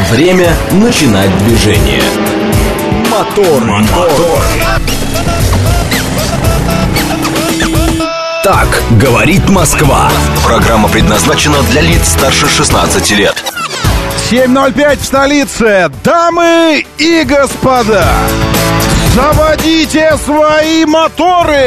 Время начинать движение. Мотор. Так говорит Москва. Программа предназначена для лиц старше 16 лет. 7:05 в столице. Дамы и господа, заводите свои моторы!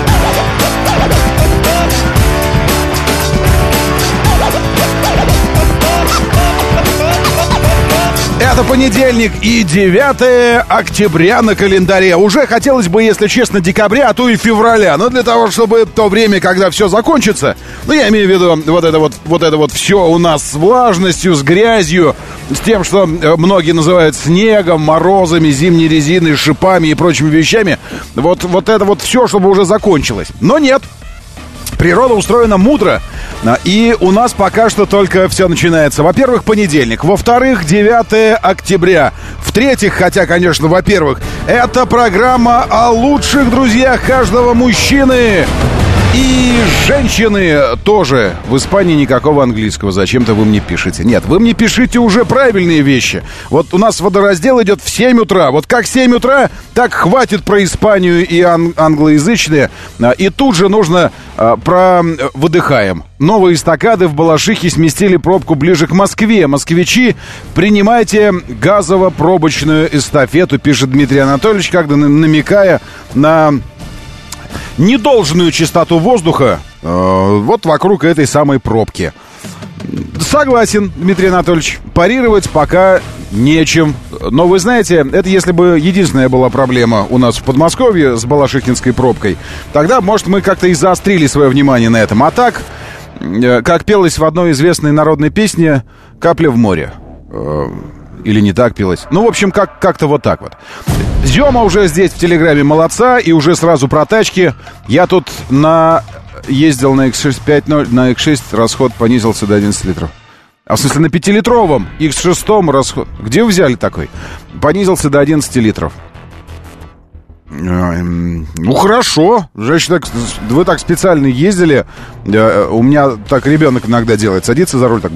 Это понедельник и 9 октября на календаре. Уже хотелось бы, если честно, декабря, а то и февраля. Но для того, чтобы то время, когда все закончится, ну, я имею в виду вот это все у нас с влажностью, с грязью, с тем, что многие называют снегом, морозами, зимней резиной, шипами и прочими вещами. Вот это вот все, чтобы уже закончилось. Но нет. Природа устроена мудро, и у нас пока что только все начинается. Во-первых, понедельник. Во-вторых, 9 октября. В-третьих, хотя, конечно, во-первых, это программа о лучших друзьях каждого мужчины и женщины тоже. В Испании никакого английского. Зачем-то вы мне пишете. Нет, вы мне пишите уже правильные вещи. Вот у нас водораздел идет в 7 утра. Вот как 7 утра, так хватит про Испанию и англоязычные. И тут же нужно про выдыхаем. Новые эстакады в Балашихе сместили пробку ближе к Москве. Москвичи, принимайте газово-пробочную эстафету, пишет Дмитрий Анатольевич, когда намекая на недолжную чистоту воздуха вот вокруг этой самой пробки. Согласен, Дмитрий Анатольевич, парировать пока нечем. Но вы знаете, это если бы единственная была проблема у нас в Подмосковье с балашихинской пробкой, тогда, может, мы как-то и заострили свое внимание на этом. А так, как пелось в одной известной народной песне, «Капля в море». Или не так пелось. Ну, в общем, как-то вот так вот. Зема уже здесь в Телеграме молодца. И уже сразу про тачки. Я тут ездил на X6 5.0. На X6 расход понизился до 11 литров. А в смысле на 5-литровом X6 расход. Где вы взяли такой? Понизился до 11 литров. Ну, хорошо. Значит, вы так специально ездили. У меня так ребенок иногда делает. Садится за руль так.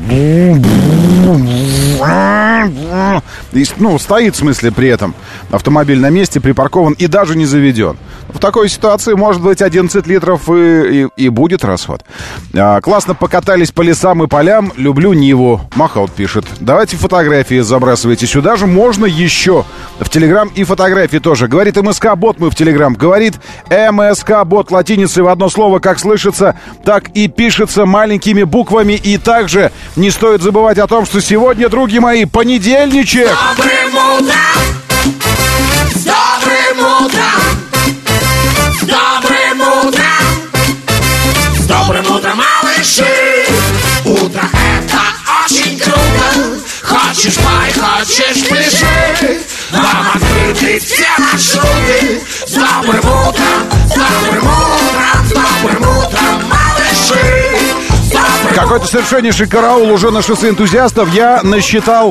Ну, стоит, в смысле, при этом автомобиль на месте, припаркован и даже не заведен. В такой ситуации, может быть, 11 литров и будет расход. Классно покатались по лесам и полям. Люблю Ниву. Махаут пишет. Давайте фотографии забрасывайте сюда же. Можно еще в Телеграм и фотографии тоже. Говорит МСК-бот, мы в Телеграм. Говорит МСК-бот латиницей в одно слово, как слышится, так и пишется маленькими буквами. И также не стоит забывать о том, что сегодня, други мои, понедельничек. С добрым утром! С добрым утром! С добрым утром! С добрым утром, малыши! Утро это очень круто! Хочешь пой, хочешь пляши! Вам открыты все маршруты! С добрым утром! С добрым утром! С добрым утром, малыши! Какой-то совершеннейший караул уже на шоссе энтузиастов. Я насчитал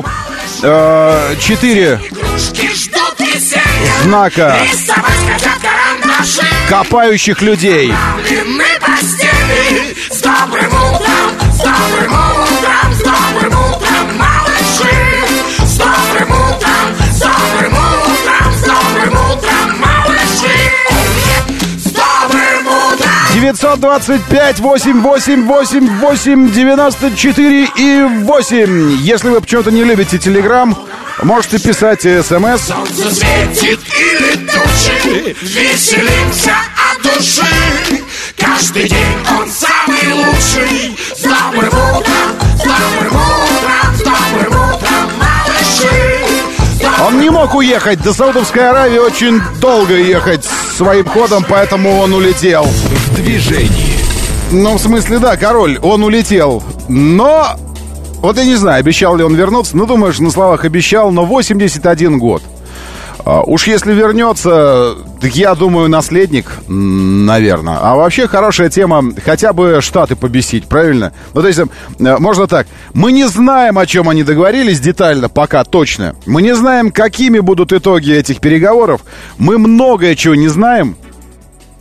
4 знака копающих людей. С добрым утром, с добрым утром, с добрым утром, малыши! С добрым утром, с добрым утром, с добрым утром, малыши! С добрым утром! 925 888 8 94 и 8. Если вы почему-то не любите Телеграм, можете писать СМС. Солнце светит или тучи, веселимся от души. Каждый день он самый лучший. С добрым утром, с добрым утром, с добрым утром, малыши. Он не мог уехать. До Саудовской Аравии очень долго ехать своим ходом, поэтому он улетел. В движении. Ну, в смысле, да, король, он улетел. Но, вот я не знаю, обещал ли он вернуться. Ну, думаешь, на словах обещал, но 81 год. Уж если вернется, так я думаю, наследник, наверное. А вообще хорошая тема, хотя бы Штаты побесить, правильно? Ну, то есть, можно так. Мы не знаем, о чем они договорились детально, пока точно. Мы не знаем, какими будут итоги этих переговоров. Мы многое чего не знаем.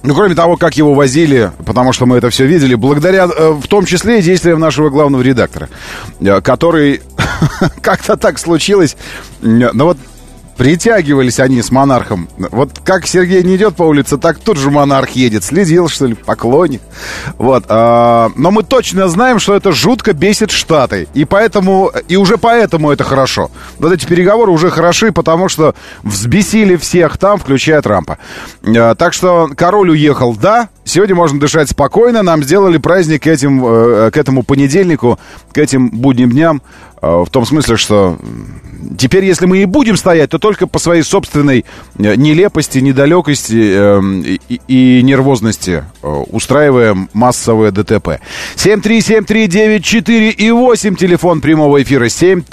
Ну, кроме того, как его возили, потому что мы это все видели, благодаря, в том числе, действиям нашего главного редактора, который, как-то так случилось, ну вот, притягивались они с монархом. Вот как Сергей не идет по улице, так тут же монарх едет. Следил, что ли, поклонник. Вот. Но мы точно знаем, что это жутко бесит Штаты. И поэтому, и уже поэтому это хорошо. Вот эти переговоры уже хороши, потому что взбесили всех там, включая Трампа. Так что король уехал, да. Сегодня можно дышать спокойно. Нам сделали праздник к этому понедельнику, к этим будним дням. В том смысле, что теперь, если мы и будем стоять, то только по своей собственной нелепости, недалекости и нервозности, устраиваем массовое ДТП. 7373948, телефон прямого эфира,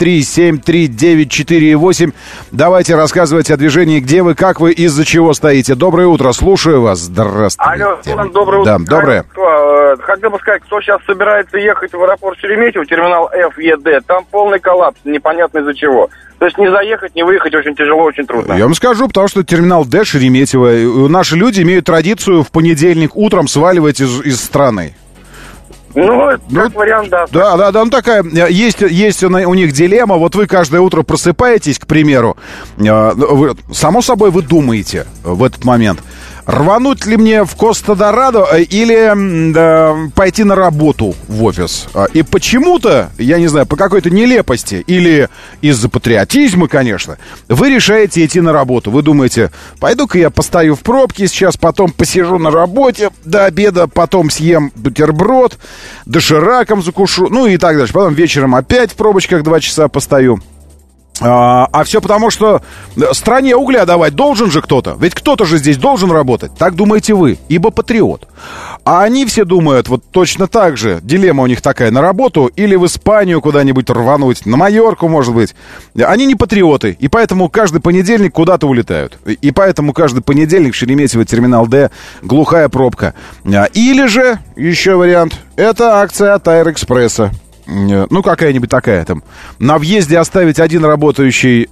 7373948. Давайте рассказывайте о движении, где вы, как вы, из-за чего стоите. Доброе утро, слушаю вас. Здравствуйте. Алло, доброе утро. Да, доброе. Хотел бы сказать, кто сейчас собирается ехать в аэропорт Шереметьево, терминал ФЕД, там полный коллапс, непонятно из-за чего. То есть не заехать, не выехать очень тяжело, очень трудно. Я вам скажу, потому что терминал Д, Шереметьево, наши люди имеют традицию в понедельник утром сваливать из страны. Ну, как вариант, да. Да, ну такая, есть у них дилемма, вот вы каждое утро просыпаетесь, к примеру, само собой вы думаете в этот момент, рвануть ли мне в Коста-Дорадо или пойти на работу в офис. И почему-то, я не знаю, по какой-то нелепости или из-за патриотизма, конечно, вы решаете идти на работу. Вы думаете, пойду-ка я постою в пробке сейчас, потом посижу на работе до обеда, потом съем бутерброд, дошираком закушу, ну и так дальше. Потом вечером опять в пробочках 2 часа постою. А все потому, что стране угля давать должен же кто-то. Ведь кто-то же здесь должен работать. Так думаете вы, ибо патриот. А они все думают вот точно так же. Дилемма у них такая: на работу или в Испанию куда-нибудь рвануть, на Майорку, может быть. Они не патриоты, и поэтому каждый понедельник куда-то улетают. И поэтому каждый понедельник Шереметьево, терминал Д, глухая пробка. Или же, еще вариант, это акция от Аэроэкспресса. Ну, какая-нибудь такая там. На въезде оставить один работающий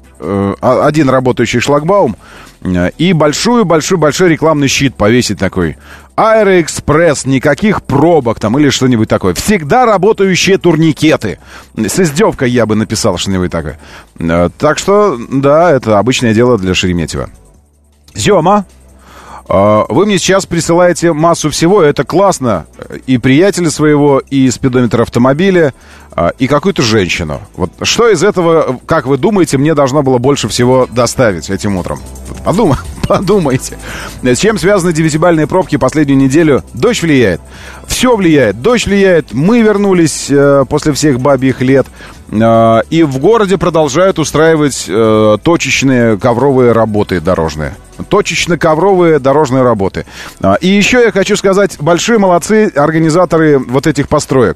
шлагбаум и большой рекламный щит повесить такой. Аэроэкспресс, никаких пробок там или что-нибудь такое. Всегда работающие турникеты. С издевкой я бы написал что-нибудь такое. Так что, да, это обычное дело для Шереметьево. Зёма, вы мне сейчас присылаете массу всего, это классно. И приятеля своего, и спидометр автомобиля, и какую-то женщину. Вот что из этого, как вы думаете, мне должно было больше всего доставить этим утром? Подумайте. С чем связаны 9-бальные пробки последнюю неделю? Дождь влияет. Все влияет. Дождь влияет. Мы вернулись после всех бабьих лет. И в городе продолжают устраивать точечные ковровые работы дорожные. Точечно-ковровые дорожные работы. И еще я хочу сказать, большие молодцы организаторы вот этих построек.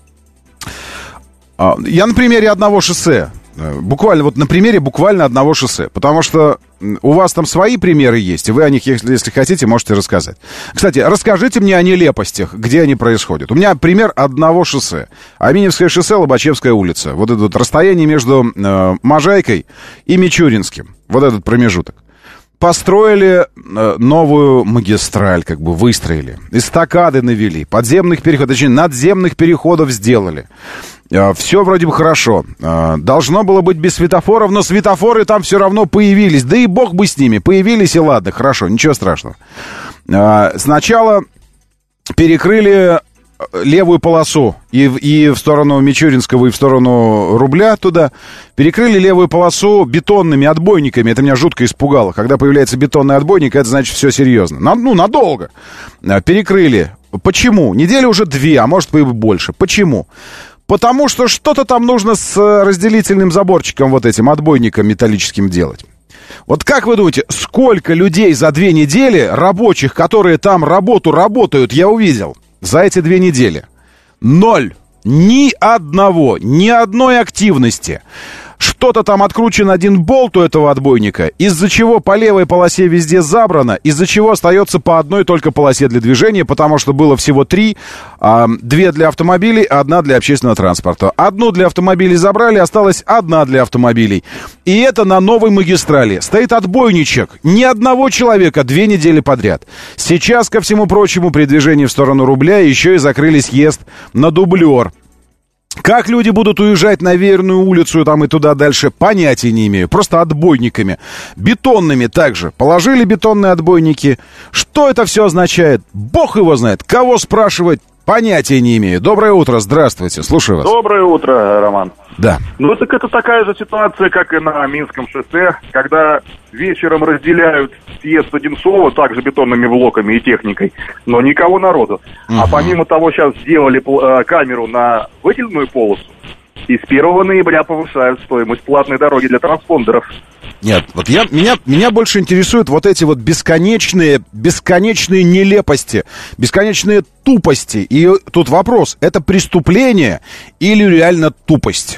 Я на примере одного шоссе. Буквально одного шоссе. Потому что у вас там свои примеры есть, и вы о них, если хотите, можете рассказать. Кстати, расскажите мне о нелепостях, где они происходят. У меня пример одного шоссе. Аминевское шоссе, Лобачевская улица. Вот это вот расстояние между Можайкой и Мичуринским. Вот этот промежуток. Построили новую магистраль, как бы выстроили. Эстакады навели, подземных переходов, точнее, надземных переходов сделали. Все вроде бы хорошо. Должно было быть без светофоров, но светофоры там все равно появились. Да и бог бы с ними. Появились, и ладно, хорошо, ничего страшного. Сначала перекрыли левую полосу и в сторону Мичуринского, и в сторону Рубля туда. Перекрыли левую полосу бетонными отбойниками. Это меня жутко испугало. Когда появляется бетонный отбойник, это значит все серьезно. Надолго. Перекрыли. Почему? Недели уже 2, а может быть и больше. Почему? Потому что что-то там нужно с разделительным заборчиком вот этим отбойником металлическим делать. Вот как вы думаете, сколько людей за 2 недели, рабочих, которые там работают, я увидел за эти 2 недели? 0. Ни одной активности. что-то там откручен один болт у этого отбойника, из-за чего по левой полосе везде забрано, из-за чего остается по одной только полосе для движения, потому что было всего 3, 2 для автомобилей, 1 для общественного транспорта. Одну для автомобилей забрали, осталась 1 для автомобилей. И это на новой магистрали. Стоит отбойничек. Ни одного человека 2 недели подряд. Сейчас, ко всему прочему, при движении в сторону рубля еще и закрыли съезд на дублер. Как люди будут уезжать на Веерную улицу там и туда дальше, понятия не имею. Просто отбойниками. Бетонными также. Положили бетонные отбойники. Что это все означает? Бог его знает. Кого спрашивать? Понятия не имею. Доброе утро, здравствуйте, слушаю вас. Доброе утро, Роман. Да. Ну, так это такая же ситуация, как и на Минском шоссе, когда вечером разделяют съезд с Одинцова также бетонными блоками и техникой, но никого народу. А помимо того, сейчас сделали камеру на выделенную полосу, и с 1 ноября повышают стоимость платной дороги для транспондеров. Нет, вот меня больше интересуют вот эти вот бесконечные нелепости, бесконечные тупости. И тут вопрос, это преступление или реально тупость?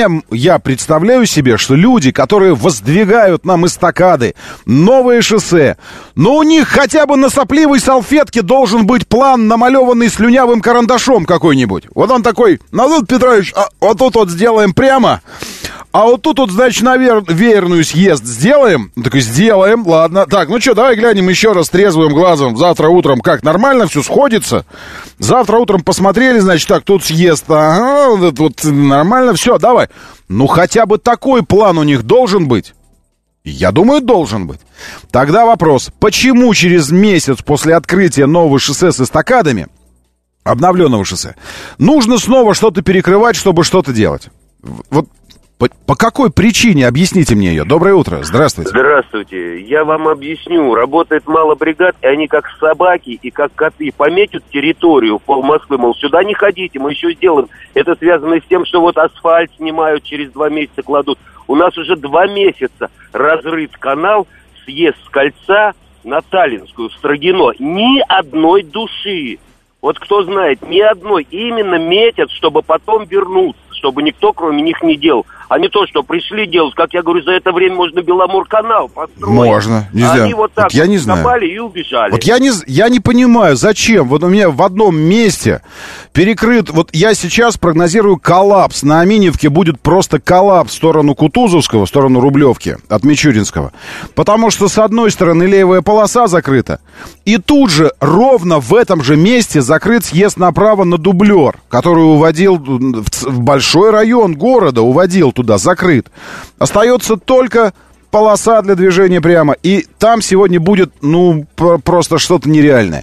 Я представляю себе, что люди, которые воздвигают нам эстакады, новые шоссе, но у них хотя бы на сопливой салфетке должен быть план, намалеванный слюнявым карандашом какой-нибудь. Вот он такой: Назар Петрович, вот тут вот сделаем прямо, а вот тут вот, значит, на Веерную съезд сделаем. Он такой: сделаем, ладно. Так, ну что, давай глянем еще раз трезвым глазом завтра утром, как нормально все сходится. Завтра утром посмотрели, значит, так, тут съезд, ага, вот нормально, все, давай. Ну, хотя бы такой план у них должен быть. Я думаю, должен быть. Тогда вопрос: почему через месяц после открытия нового шоссе с эстакадами, обновленного шоссе, нужно снова что-то перекрывать, чтобы что-то делать? Вот по какой причине? Объясните мне ее. Доброе утро. Здравствуйте. Здравствуйте. Я вам объясню. Работает мало бригад, и они как собаки и как коты пометят территорию пол Москвы, мол, сюда не ходите, мы еще сделаем. Это связано с тем, что вот асфальт снимают, через 2 месяца кладут. У нас уже 2 месяца разрыт канал, съезд с Кольца на Таллинскую, в Строгино. Ни одной души. Вот кто знает, ни одной. Именно метят, чтобы потом вернуться, чтобы никто кроме них не делал. А не то, что пришли делать, как я говорю, за это время можно Беломор-канал построить. Можно, нельзя. Они вот так вот я не знаю. Копали и убежали. Вот я не понимаю, зачем. Вот у меня в одном месте перекрыт... Вот я сейчас прогнозирую коллапс. На Аминьевке будет просто коллапс в сторону Кутузовского, в сторону Рублевки, от Мичуринского. Потому что с одной стороны левая полоса закрыта, и тут же ровно в этом же месте закрыт съезд направо на Дублер, который уводил в большой район города, уводил туда, закрыт. Остается только полоса для движения прямо. И там сегодня будет, ну, просто что-то нереальное.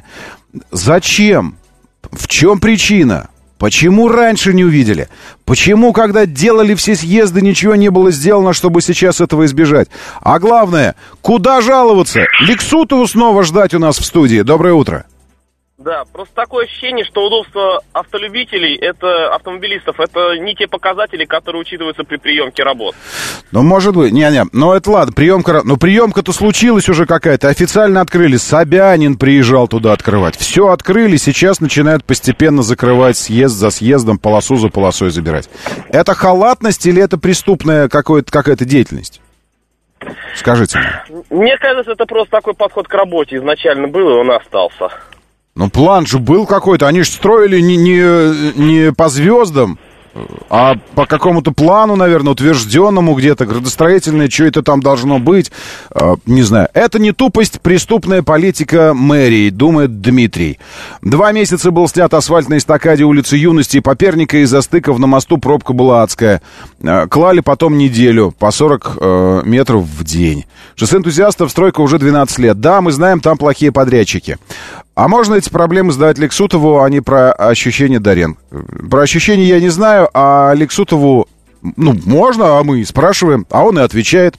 Зачем? В чем причина? Почему раньше не увидели? Почему, когда делали все съезды, ничего не было сделано, чтобы сейчас этого избежать? А главное, куда жаловаться? Лексутову снова ждать у нас в студии. Доброе утро. Да, просто такое ощущение, что удобство автолюбителей, автомобилистов, это не те показатели, которые учитываются при приемке работ. Ну, может быть, но это ладно, приемка-то случилась уже какая-то, официально открыли, Собянин приезжал туда открывать, все открыли, сейчас начинают постепенно закрывать съезд за съездом, полосу за полосой забирать. Это халатность или это преступная какая-то деятельность? Скажите мне. Мне кажется, это просто такой подход к работе изначально был, и он остался. Ну, план же был какой-то. Они же строили не по звездам, а по какому-то плану, наверное, утвержденному где-то, градостроительное, что это там должно быть. Не знаю. Это не тупость, преступная политика мэрии, думает Дмитрий. 2 месяца был снят асфальт на эстакаде улицы Юности и Поперника, из-за стыков на мосту пробка была адская. Клали потом неделю, по 40 метров в день. Шоссе энтузиастов, стройка уже 12 лет. Да, мы знаем, там плохие подрядчики. А можно эти проблемы сдавать Лексутову, а не про ощущения Дарен? Про ощущения я не знаю, а Лексутову, ну, можно, а мы спрашиваем, а он и отвечает.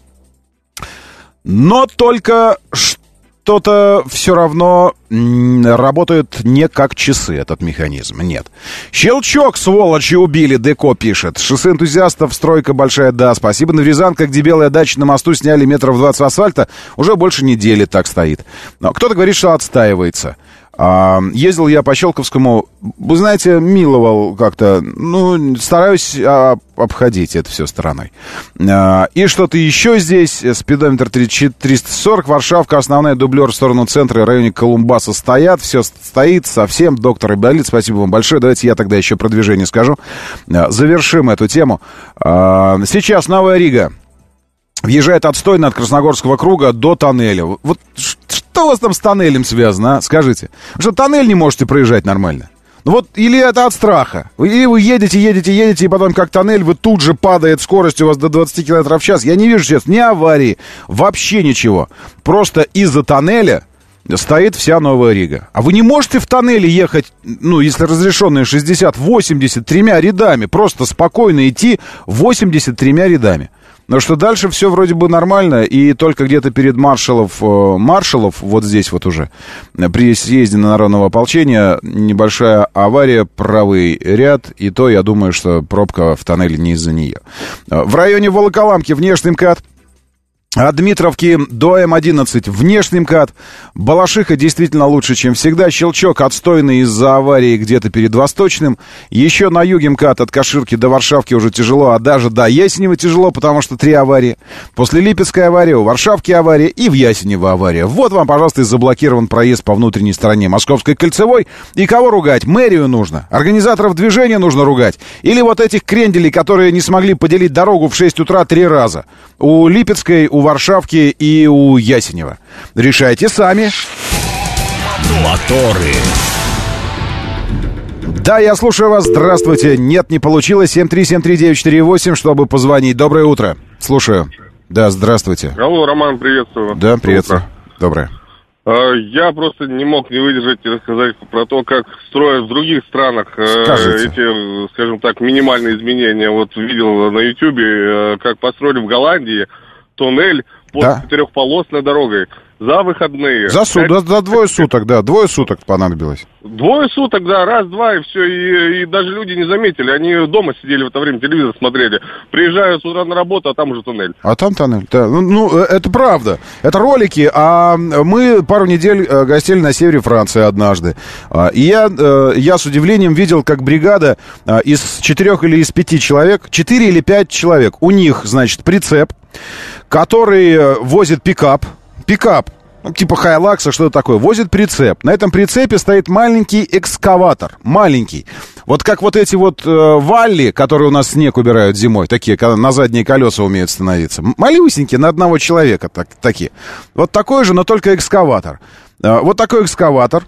Но только что-то все равно работает не как часы, этот механизм, нет. Щелчок, сволочи, убили, Деко пишет. Шоссе энтузиастов, стройка большая, да, спасибо. Наврезанка, где белая дача на мосту, сняли метров 20 асфальта, уже больше недели так стоит. Но кто-то говорит, что отстаивается. Ездил я по Щелковскому, вы знаете, миловал как-то, стараюсь обходить это все стороной. И что-то еще здесь, спидометр 340, Варшавка, основная, дублер в сторону центра и районе Колумбаса стоят, все стоит совсем, доктор Айболит, спасибо вам большое. Давайте я тогда еще про движение скажу. Завершим эту тему. Сейчас Новая Рига въезжает отстойно от Красногорского круга до тоннеля. Вот что у вас там с тоннелем связано, а? Скажите. Вы что, тоннель не можете проезжать нормально? Или это от страха? Или вы едете, и потом как тоннель, вы тут же падает скорость у вас до 20 км в час. Я не вижу сейчас ни аварии, вообще ничего. Просто из-за тоннеля стоит вся Новая Рига. А вы не можете в тоннеле ехать, если разрешенные 60, 83 рядами, просто спокойно идти 83 рядами. Но что дальше все вроде бы нормально, и только где-то перед маршалов, вот здесь вот уже, при съезде на народного ополчения, небольшая авария, правый ряд, и то, я думаю, что пробка в тоннеле не из-за нее. В районе Волоколамки внешний МКАД. От Дмитровки до М11 внешний МКАД. Балашиха действительно лучше, чем всегда. Щелчок отстойный из-за аварии где-то перед Восточным. Еще на юге МКАД от Каширки до Варшавки уже тяжело, а даже до Ясенева тяжело, потому что 3 аварии. После Липецкой аварии, у Варшавки авария и в Ясенево авария. Вот вам, пожалуйста, и заблокирован проезд по внутренней стороне Московской кольцевой. И кого ругать? Мэрию нужно. Организаторов движения нужно ругать. Или вот этих кренделей, которые не смогли поделить дорогу в 6 утра 3 раза. У Липецкой, у Варшавки и у Ясенева. Решайте сами. Моторы. Да, я слушаю вас. Здравствуйте. Нет, не получилось. 7373948, чтобы позвонить. Доброе утро. Слушаю. Да, здравствуйте. Алло, Роман, приветствую. Да, приветствую. Доброе. Я просто не мог не выдержать и рассказать про то, как строят в других странах эти, скажем так, минимальные изменения. Вот видел на Ютьюбе, как построили в Голландии туннель под 4-полосной дорогой за выходные. За 2 суток, да, 2 суток понадобилось. 2 суток, да, раз-два, и все, и даже люди не заметили, они дома сидели в это время, телевизор смотрели, приезжают с утра на работу, а там уже туннель. А там туннель, да, это правда, это ролики, а мы пару недель гостили на севере Франции однажды, и я с удивлением видел, как бригада из 4 или из 5 человек, 4 или 5 человек, у них, значит, прицеп, который возит пикап, типа Хайлакса, что-то такое, возит прицеп. На этом прицепе стоит маленький экскаватор, маленький. Вот как вот эти вот валли, которые у нас снег убирают зимой, такие, когда на задние колеса умеют становиться. Малюсенькие, на одного человека такие. Вот такой же, но только экскаватор. Вот такой экскаватор.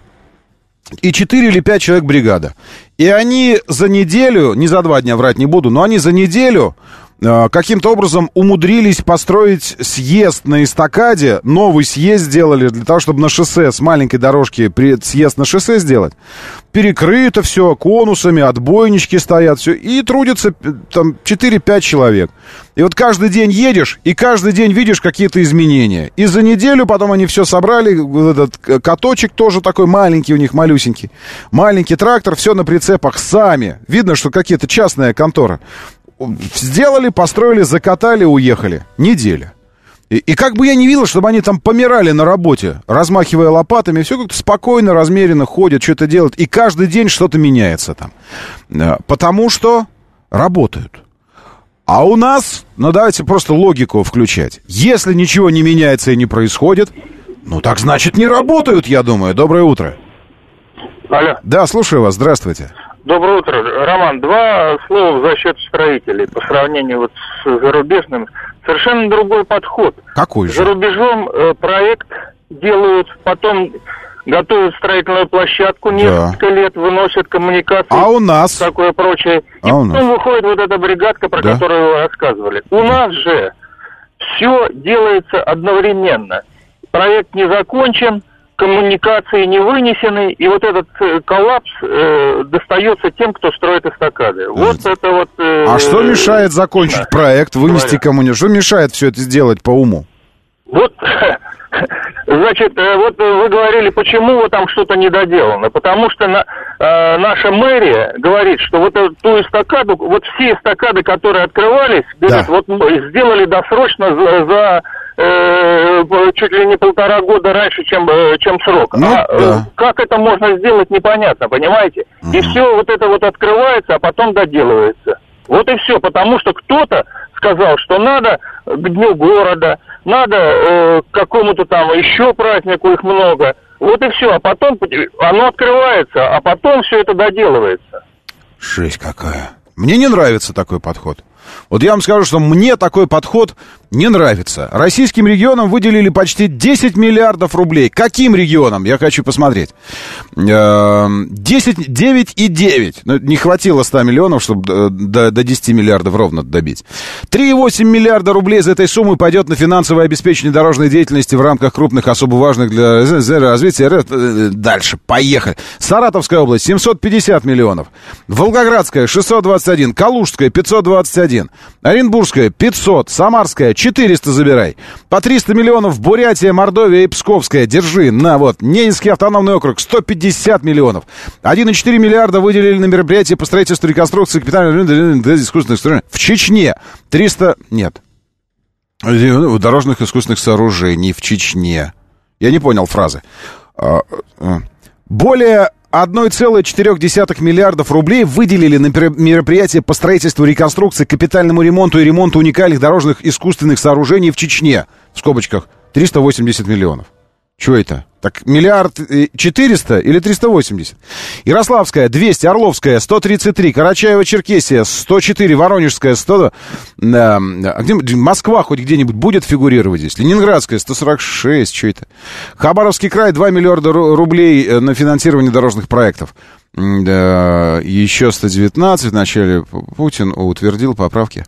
И 4 или 5 человек бригада. И они за неделю, не за 2 дня, врать не буду, но они за неделю каким-то образом умудрились построить съезд на эстакаде, новый съезд сделали для того, чтобы на шоссе с маленькой дорожки съезд на шоссе сделать. Перекрыто все конусами, отбойнички стоят, все, и трудятся там 4-5 человек. И вот каждый день едешь, и каждый день видишь какие-то изменения. И за неделю потом они все собрали, вот этот каточек тоже такой маленький у них, малюсенький. Маленький трактор, все на прицепах сами. Видно, что какие-то частная контора. Сделали, построили, закатали, уехали. Неделя. И как бы я не видел, чтобы они там помирали на работе, размахивая лопатами, все как-то спокойно, размеренно ходят, что-то делают. И каждый день что-то меняется там. Потому что работают. А у нас, давайте просто логику включать. Если ничего не меняется и не происходит, так значит не работают, я думаю. Доброе утро. Алло. Да, слушаю вас, здравствуйте. Доброе утро. Роман, 2 слова за счет строителей. По сравнению вот с зарубежным, совершенно другой подход. Какой же? За рубежом проект делают, потом готовят строительную площадку, несколько лет выносят коммуникации. А у нас? Такое прочее. И потом выходит вот эта бригадка, про которую вы рассказывали. У нас же все делается одновременно. Проект не закончен, коммуникации не вынесены, и вот этот коллапс достается тем, кто строит эстакады. Вот это вот... А что мешает закончить проект, вынести коммуникацию? Что мешает все это сделать по уму? Вот Значит, вот вы говорили, почему вот там что-то недоделано. Потому что наша мэрия говорит, что вот ту эстакаду, вот все эстакады, которые открывались, говорят, вот сделали досрочно за чуть ли не 1,5 года раньше, чем срок. Как это можно сделать, непонятно, понимаете? И все вот это вот открывается, а потом доделывается. Вот и все, потому что кто-то сказал, что надо к Дню города, надо к какому-то там еще празднику, их много. Вот и все, а потом оно открывается, а потом все это доделывается. Жесть какая. Мне не нравится такой подход. Вот я вам скажу, что мне такой подход не нравится. Российским регионам выделили почти 10 миллиардов рублей. Каким регионам? Я хочу посмотреть. 9,9. Ну, не хватило 100 миллионов, чтобы до 10 миллиардов ровно добить. 3,8 миллиарда рублей из этой суммы пойдет на финансовое обеспечение дорожной деятельности в рамках крупных, особо важных для развития. Дальше, поехали. Саратовская область 750 миллионов. Волгоградская 621. Калужская 521. Оренбургская 500. Самарская 400 забирай. По 300 миллионов Бурятия, Мордовия и Псковская. Держи. На вот. Ненецкий автономный округ 150 миллионов. 1,4 миллиарда выделили на мероприятие по строительству и реконструкции капитальных искусственных сооружений. В Чечне 300... Нет. Дорожных искусственных сооружений в Чечне. Я не понял фразы. Более 1,4 миллиардов рублей выделили на мероприятие по строительству, реконструкции, капитальному ремонту и ремонту уникальных дорожных искусственных сооружений в Чечне. В скобочках 380 миллионов. Чего это? Так 1,4 или 380? Ярославская 200, Орловская 133, Карачаево-Черкесия 104, Воронежская 100. А где Москва хоть где-нибудь будет фигурировать здесь? Ленинградская 146, что это? Хабаровский край 2 миллиарда рублей на финансирование дорожных проектов. Еще 119 в начале Путин утвердил поправки.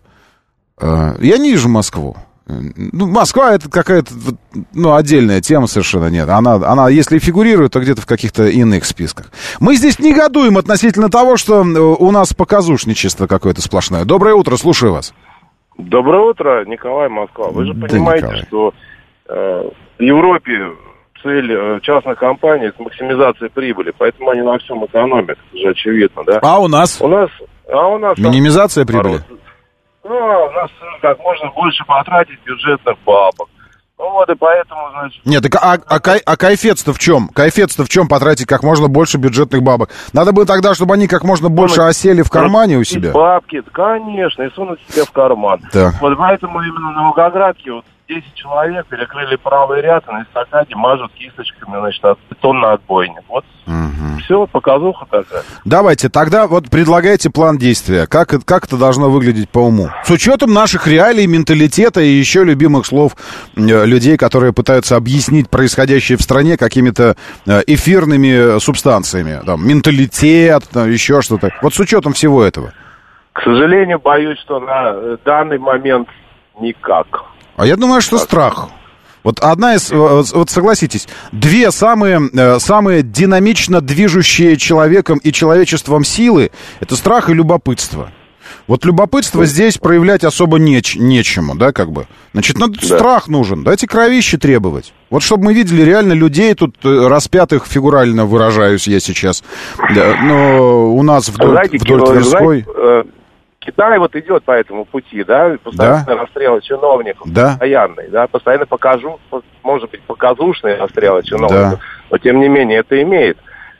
Я не вижу Москву. Ну, Москва это какая-то, ну, отдельная тема совершенно нет. Она, если фигурирует, то где-то в каких-то иных списках. Мы здесь негодуем относительно того, что у нас показушничество какое-то сплошное. Доброе утро, слушаю вас. Доброе утро, Николай, Москва. Вы же понимаете, Николай, что в Европе цель частных компаний — это максимизация прибыли, поэтому они на всем экономят, это же очевидно, да? А у нас? У нас минимизация прибыли? Ну, у нас как можно больше потратить бюджетных бабок. Ну вот, и поэтому, значит... Нет, а кайфец-то в чем? Кайфец-то в чем потратить как можно больше бюджетных бабок? Надо было тогда, чтобы они как можно больше осели в кармане у себя. Бабки, конечно, и сунуть себе в карман. Так. Вот поэтому именно на Волгоградке вот 10 человек перекрыли правый ряд, и на эстакаде мажут кисточками, значит, от бетонный отбойник. Вот все, показуха такая. Давайте, тогда вот предлагайте план действия. Как это должно выглядеть по уму? С учетом наших реалий, менталитета и еще любимых слов людей, которые пытаются объяснить происходящее в стране какими-то эфирными субстанциями. Там, менталитет, там, еще что-то. Вот с учетом всего этого. К сожалению, боюсь, что на данный момент никак. А я думаю, что страх. Вот одна из, вот согласитесь, две самые динамично движущие человеком и человечеством силы — это страх и любопытство. Вот любопытство здесь проявлять особо нечему, да, как бы. Значит, страх нужен, дайте кровище требовать. Вот чтобы мы видели реально людей тут распятых, фигурально выражаюсь я сейчас, но у нас вдоль Тверской... Китай вот идет по этому пути, да, постоянные расстрелы чиновников, постоянные, да, постоянно может быть, показушные расстрелы чиновников, но тем не менее это имеет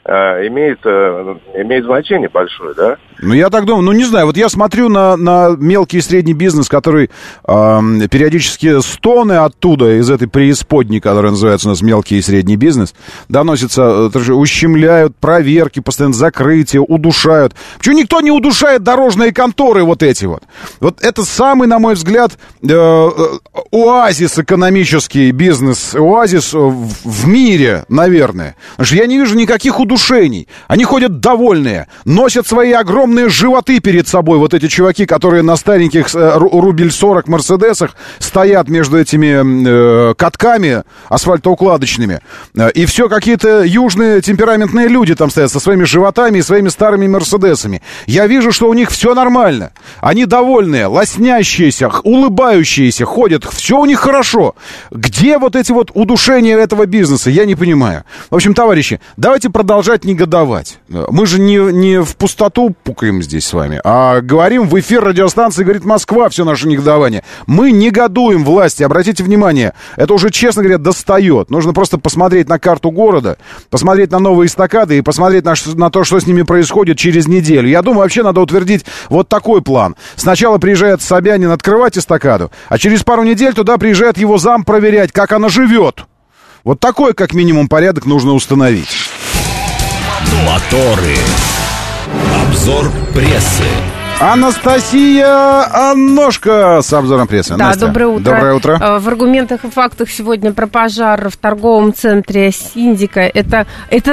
значение большое, да? Ну, я так думаю, не знаю, вот я смотрю на мелкий и средний бизнес, который периодически стоны оттуда, из этой преисподней, которая называется у нас мелкий и средний бизнес, доносятся, ущемляют, проверки, постоянно закрытия, удушают. Почему никто не удушает дорожные конторы вот эти вот? Вот это самый, на мой взгляд, оазис экономический, бизнес, оазис в мире, наверное. Потому что я не вижу никаких удушений удушений. Они ходят довольные, носят свои огромные животы перед собой. Вот эти чуваки, которые на стареньких рубль 40 Мерседесах стоят между этими катками асфальтоукладочными. И все какие-то южные темпераментные люди там стоят со своими животами и своими старыми Мерседесами. Я вижу, что у них все нормально. Они довольные, лоснящиеся, улыбающиеся, ходят. Все у них хорошо. Где вот эти вот удушения этого бизнеса? Я не понимаю. В общем, товарищи, давайте продолжать негодовать. Мы же не в пустоту пукаем здесь с вами, а говорим в эфир радиостанции «Говорит Москва» все наше негодование. Мы негодуем, власти, обратите внимание. Это уже, честно говоря, достает. Нужно просто посмотреть на карту города, посмотреть на новые эстакады и посмотреть на то, что с ними происходит через неделю. Я думаю, вообще надо утвердить вот такой план. Сначала приезжает Собянин открывать эстакаду, а через пару недель туда приезжает его зам проверять, как она живет. Вот такой, как минимум, порядок нужно установить. Моторы. Обзор прессы. Анастасия Анношка с обзором прессы. Да, Настя, доброе утро. Доброе утро. В аргументах и фактах сегодня про пожар в торговом центре Синдика. Это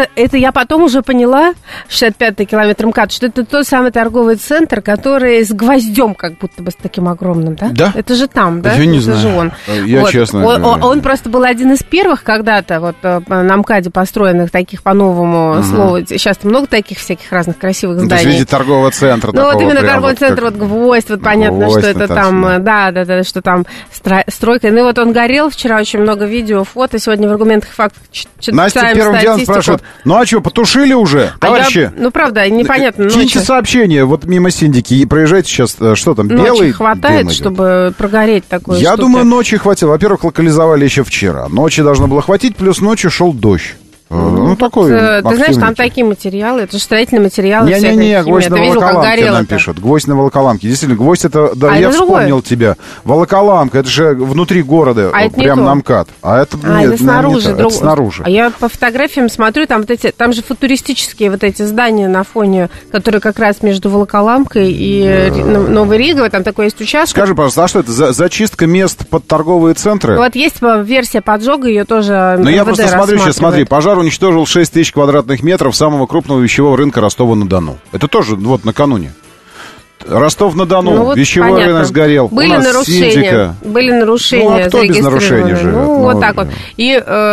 я потом уже поняла, 65-й километр МКАД, что это тот самый торговый центр, который с гвоздем как будто бы с таким огромным, да? Да? Это же там, да? Я не это знаю. Же он. Я вот. честно он просто был один из первых когда-то вот на МКАДе построенных таких по-новому слову. Сейчас много таких всяких разных красивых зданий. То есть в виде торгового центра. Ну вот именно прям, торговый центр, вот гвоздь, вот понятно, гвоздь, что это там, да, что там стройка. Ну вот он горел вчера, очень много видео, фото, сегодня в аргументах и фактах читаем Настя первым делом спрашивает, ну а что, потушили уже, товарищи? Ну правда, непонятно. Киньте сообщение, вот мимо Синдики, и проезжайте сейчас, что там, белый? Ночи хватает, чтобы прогореть такое. Я думаю, ночи хватило. Во-первых, локализовали еще вчера. Ночи должно было хватить, плюс ночью шел дождь. Ну, такой ты знаешь, там такие материалы, это же строительные материалы. Не-не-не, гвоздь на Волоколамке нам пишут. Гвоздь на Волоколамке. Действительно, гвоздь это, да, я вспомнил тебя. Волоколамка, это же внутри города, прям на МКАД. А это снаружи. Это снаружи. А я по фотографиям смотрю, там же футуристические вот эти здания на фоне, которые как раз между Волоколамкой и Новой Ригой, там такой есть участок. Скажи, пожалуйста, а что это, зачистка мест под торговые центры? Вот есть версия поджога, ее тоже Ну, я просто смотрю сейчас, смотри, пожар уничтожил 6 тысяч квадратных метров самого крупного вещевого рынка Ростова-на-Дону. Это тоже вот накануне. Ростов-на-Дону, вот вещевой понятно. Рынок сгорел. Были нарушения. Были нарушения. Ну, а кто без нарушений живет? Ну, вот так вот. И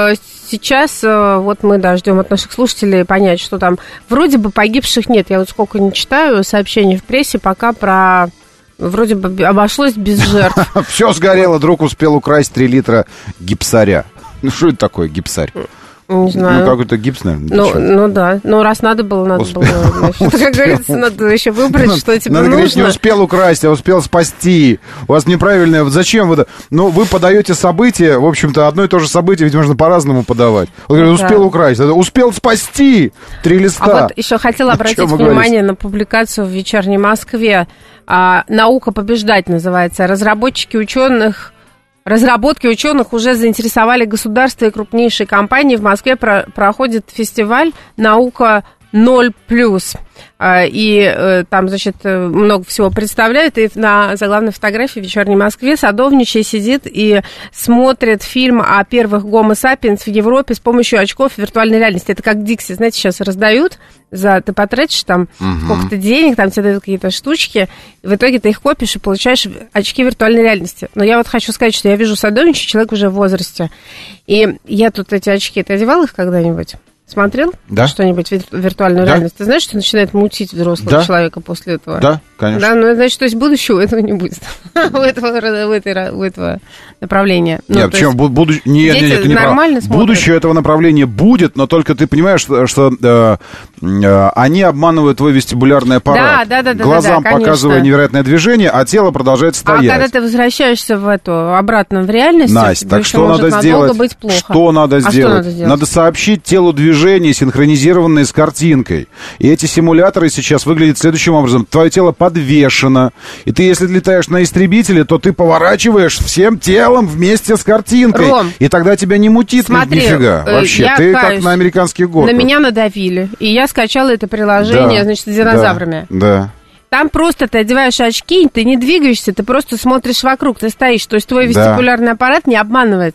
сейчас вот мы ждем от наших слушателей понять, что там вроде бы погибших нет. Я вот сколько не читаю сообщений в прессе, пока про... Вроде бы обошлось без жертв. Все сгорело, друг успел украсть 3 литра гипсаря. Ну, что это такое гипсарь? Не знаю. Ну, какой-то гипс, наверное. Ну да. Ну, раз надо было. Значит, как говорится, надо еще выбрать, что тебе нужно. Надо говорить, не успел украсть, а успел спасти. У вас неправильное... Зачем вы... Ну, вы подаете событие, в общем-то, одно и то же событие, ведь можно по-разному подавать. Он говорит, успел украсть. Успел спасти 3 листа. А вот еще хотела обратить внимание на публикацию в «Вечерней Москве». «Наука побеждать» называется. Разработки ученых уже заинтересовали государство и крупнейшие компании. В Москве проходит фестиваль «Наука 0+.» И там, значит, много всего представляют. И на заглавной фотографии в «Вечерней Москве» садовничий сидит и смотрит фильм о первых гомо сапиенс в Европе с помощью очков виртуальной реальности. Это как Дикси, знаете, сейчас раздают. Ты потратишь там сколько-то денег, там тебе дают какие-то штучки, и в итоге ты их копишь и получаешь очки виртуальной реальности. Но я вот хочу сказать, что я вижу садовничий человек уже в возрасте. И я тут эти очки, ты одевал их когда-нибудь? Смотрел что-нибудь в виртуальную реальность? Ты знаешь, что начинает мутить взрослого человека после этого? Да, конечно. Да, ну, значит, то есть будущего этого не будет. у этого направления. Нет, почему? Нет, нормально смотрят. Будущее этого направления будет, но только ты понимаешь, что они обманывают твой вестибулярный аппарат. Да, глазам показывая невероятное движение, а тело продолжает стоять. А когда ты возвращаешься обратно в реальность, Настя, так что надо сделать? Быть плохо. Что надо сделать? Надо сообщить телу движение, синхронизированные с картинкой. И эти симуляторы сейчас выглядят следующим образом. Твое тело подвешено. И ты, если летаешь на истребителе, то ты поворачиваешь всем телом вместе с картинкой. Ром, и тогда тебя не мутит нифига. Вообще, ты как на американских горках. На меня надавили. И я скачала это приложение, значит, с динозаврами. Да. Там просто ты одеваешь очки, ты не двигаешься, ты просто смотришь вокруг, ты стоишь. То есть твой вестибулярный аппарат не обманывается.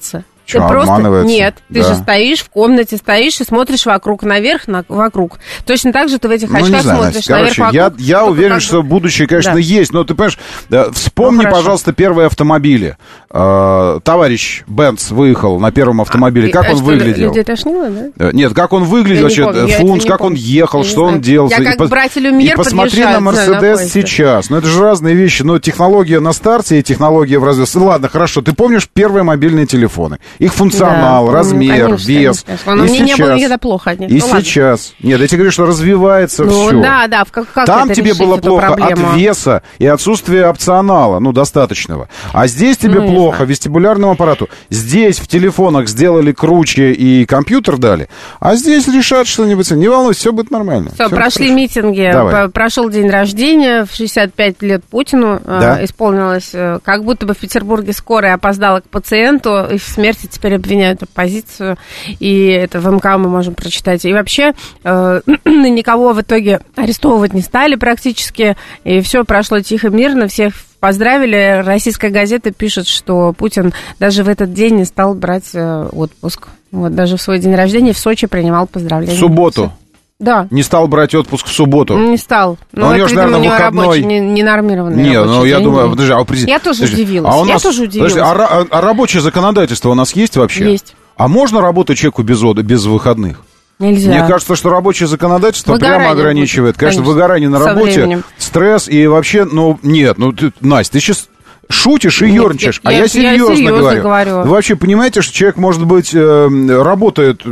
Что, обманывается? Нет, ты же стоишь в комнате, стоишь и смотришь вокруг, наверх, вокруг. Точно так же ты в этих очках смотришь наверх, вокруг. Я уверен, что будущее, конечно, есть, но ты понимаешь, вспомни, пожалуйста, первые автомобили. Товарищ Бенц выехал на первом автомобиле. Как он выглядел? Людей тошнило, да? Нет, как он выглядел вообще, Фунс, как он ехал, что он делал. Я как братья Люмьер подъезжаю. И посмотри на Мерседес сейчас. Ну, это же разные вещи. Но технология на старте и технология в развитии. Ладно, хорошо, ты помнишь первые мобильные телефоны? Их функционал, размер, конечно, вес. Конечно. Но мне не было никогда плохо от них. И сейчас. Нет, я тебе говорю, что развивается все. Да, как там это тебе было плохо от веса и отсутствия опционала, достаточного. А здесь тебе плохо вестибулярному аппарату. Здесь в телефонах сделали круче и компьютер дали, а здесь решат что-нибудь. Не волнуйся, все будет нормально. Все, прошли митинги. Давай. Прошел день рождения. В 65 лет Путину исполнилось. Как будто бы в Петербурге скорая опоздала к пациенту, и в смерти теперь обвиняют оппозицию. И это в МК мы можем прочитать. И вообще никого в итоге арестовывать не стали практически. И все прошло тихо, мирно. Всех поздравили. Российская газета пишет, что Путин даже в этот день не стал брать отпуск. Вот, даже в свой день рождения в Сочи принимал поздравления. В субботу? Да. Не стал брать отпуск в субботу? Не стал. Но у него же, наверное, выходной. Рабочий, не нормированный. Не, я думаю, подожди, Я тоже удивилась. Подожди, а рабочее законодательство у нас есть вообще? Есть. А можно работать человеку без выходных? Нельзя. Мне кажется, что рабочее законодательство прямо ограничивает. Конечно, выгорание на работе, стресс и вообще, Настя, ты сейчас шутишь и ерничаешь, я серьезно говорю. Вы вообще понимаете, что человек, может быть, работает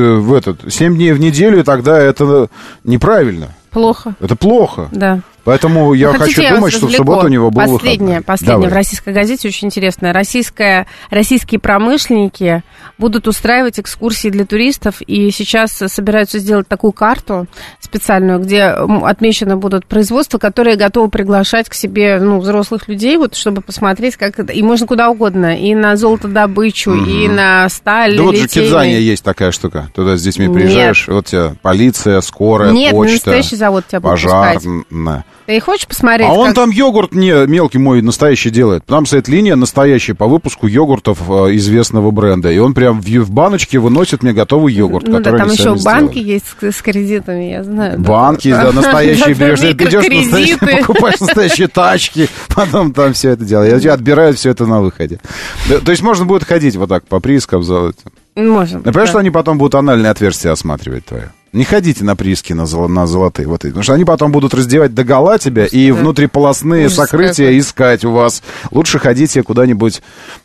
7 дней в неделю, и тогда это неправильно. Плохо. Это плохо. Да. Поэтому я хочу думать, что в субботу у него был выходной. Последнее в российской газете очень интересно. Российские промышленники будут устраивать экскурсии для туристов, и сейчас собираются сделать такую карту специальную, где отмечены будут производства, которые готовы приглашать к себе взрослых людей, чтобы посмотреть, как это. И можно куда угодно. И на золотодобычу, и на сталь. Да вот же в Кидзане есть такая штука. Туда с детьми приезжаешь, вот тебя полиция, скорая, почта, настоящий завод тебя будет пожарная. Ты хочешь посмотреть? А он там йогурт мелкий мой настоящий делает. Там стоит линия настоящая по выпуску йогуртов известного бренда. И он прям в баночке выносит мне готовый йогурт, который там они еще сами банки есть с кредитами, я знаю. Банки, да, настоящие. Берешь, покупаешь настоящие тачки, потом там все это делаешь. Я отбирают все это на выходе. То есть можно будет ходить вот так по приискам. Можно. Например, что они потом будут анальные отверстия осматривать твои. Не ходите на прииски на золотые, вот эти, потому что они потом будут раздевать догола тебя и внутриполосные сокрытия искать у вас. Лучше ходите куда-нибудь.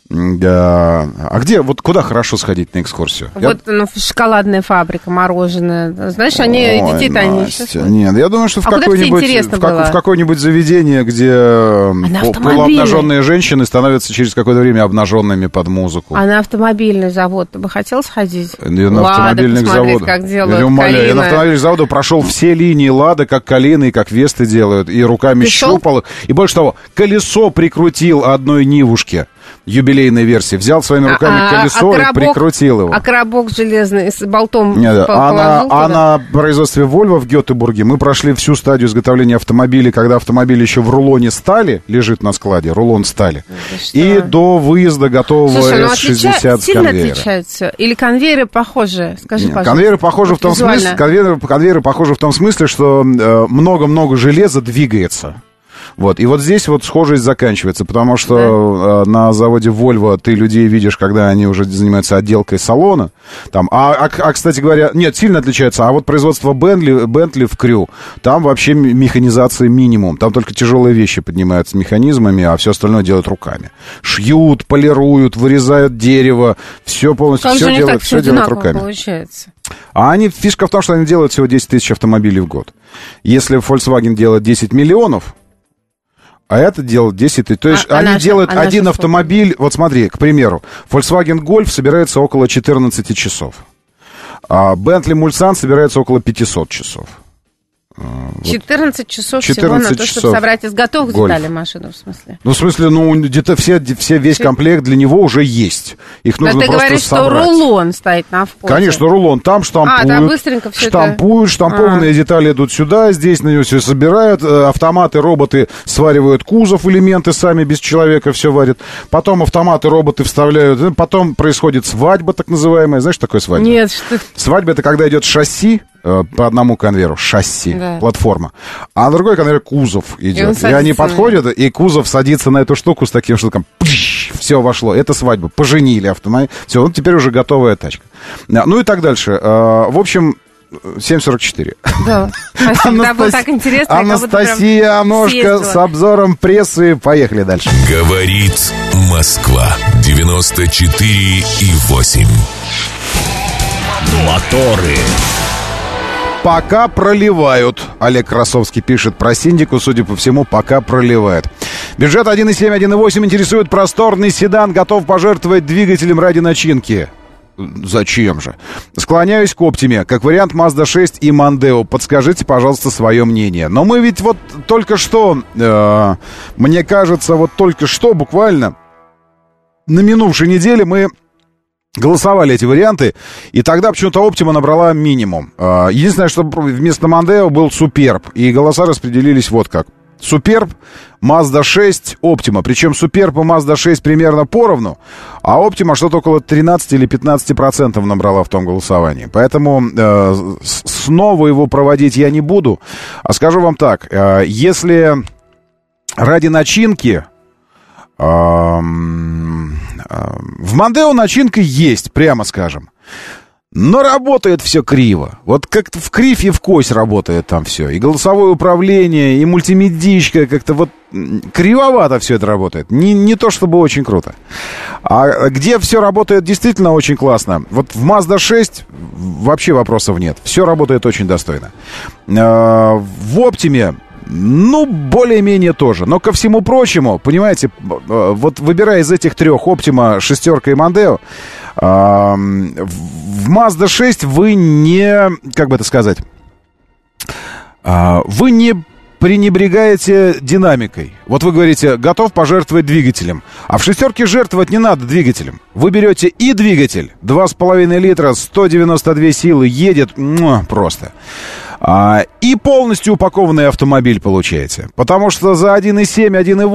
А где, куда хорошо сходить на экскурсию? Шоколадная фабрика, мороженое. Знаешь, детей-то они сейчас... Нет, я думаю, что в какое-нибудь заведение, где полуобнаженные женщины становятся через какое-то время обнаженными под музыку. А на автомобильный завод ты бы хотел сходить? На автомобильный завод. Как делают. Я на автомобильном заводе прошел все линии Лады, как Калины и как Весты делают, и руками щупал их. И больше того, колесо прикрутил одной Нивушке. Юбилейной версии. Взял своими руками колесо и прикрутил его. А коробок железный с болтом положил туда? На производстве Volvo в Гетеборге мы прошли всю стадию изготовления автомобилей, когда автомобиль еще в рулоне стали, лежит на складе, рулон стали, и до выезда готового S60 с конвейера. Сильно отличаются? Или конвейеры похожи? Скажи, пожалуйста. Конвейеры похожи в том смысле, что много-много железа двигается. И вот здесь схожесть заканчивается, потому что на заводе Volvo ты людей видишь, когда они уже занимаются отделкой салона. Кстати говоря, нет, сильно отличается. А вот производство Bentley в Крю, там вообще механизации минимум. Там только тяжелые вещи поднимаются механизмами, а все остальное делают руками. Шьют, полируют, вырезают дерево, все полностью, все делают руками. Получается. А фишка в том, что они делают всего 10 тысяч автомобилей в год. Если Volkswagen делает 10 миллионов, а это делают 10 тысяч. То есть они делают один автомобиль. Вот смотри, к примеру, Volkswagen Golf собирается около 14 часов. А Bentley Mulsanne собирается около 500 часов. 14 часов всего на то, чтобы собрать из готовых деталей машину, в смысле? Ну, в смысле, где-то весь комплект для него уже есть. Их нужно просто собрать. Ты говоришь, что рулон стоит на входе. Конечно, рулон там штампуют. Да, быстренько все штампуют, штампованные детали идут сюда, здесь на него все собирают. Автоматы, роботы сваривают кузов, элементы сами без человека все варят. Потом автоматы, роботы вставляют. Потом происходит свадьба, так называемая. Знаешь, что такое свадьба? Нет, что... Свадьба — это когда идет шасси, по одному конвейеру, шасси, да, платформа. А на другой конвейер кузов идет. И они подходят, и кузов садится на эту штуку с таким штуком. Все вошло. Это свадьба. Поженили автомобиль. Все, вот теперь уже готовая тачка. Ну и так дальше. В общем, 7:44. Да. Спасибо, было так интересно. Анастасия Аношка с обзором прессы. Поехали дальше. Говорит Москва. 94,8. Моторы. Пока проливают. Олег Красовский пишет про Синдику, судя по всему, пока проливает. Бюджет 1,7, 1,8 интересует просторный седан, готов пожертвовать двигателем ради начинки. Зачем же? Склоняюсь к Оптиме. Как вариант Mazda 6 и Mondeo. Подскажите, пожалуйста, свое мнение. Но мы ведь вот только что, мне кажется, вот только что буквально на минувшей неделе мы голосовали эти варианты, и тогда почему-то Optima набрала минимум. Единственное, что вместо Mondeo был Superb, и голоса распределились вот как. Superb, Mazda 6, Optima. Причем Superb и Mazda 6 примерно поровну, а Optima что-то около 13 или 15% набрала в том голосовании. Поэтому снова его проводить я не буду. А скажу вам так, если ради начинки... В Mondeo начинка есть, прямо скажем. Но работает все криво. Вот как-то в кривь и в кость работает там все. И голосовое управление, и мультимедичка. Как-то вот кривовато все это работает. Не то чтобы очень круто. А где все работает действительно очень классно? Вот в Mazda 6 вообще вопросов нет. Все работает очень достойно. В Optima... Ну, более-менее тоже. Но ко всему прочему, понимаете, вот выбирая из этих трех, Optima, шестерка и Mondeo, в Mazda 6 вы не, как бы это сказать, вы не пренебрегаете динамикой. Вот вы говорите, готов пожертвовать двигателем. А в шестерке жертвовать не надо двигателем. Вы берете и двигатель, 2,5 литра, 192 силы, едет просто. И полностью упакованный автомобиль получаете. Потому что за 1,7,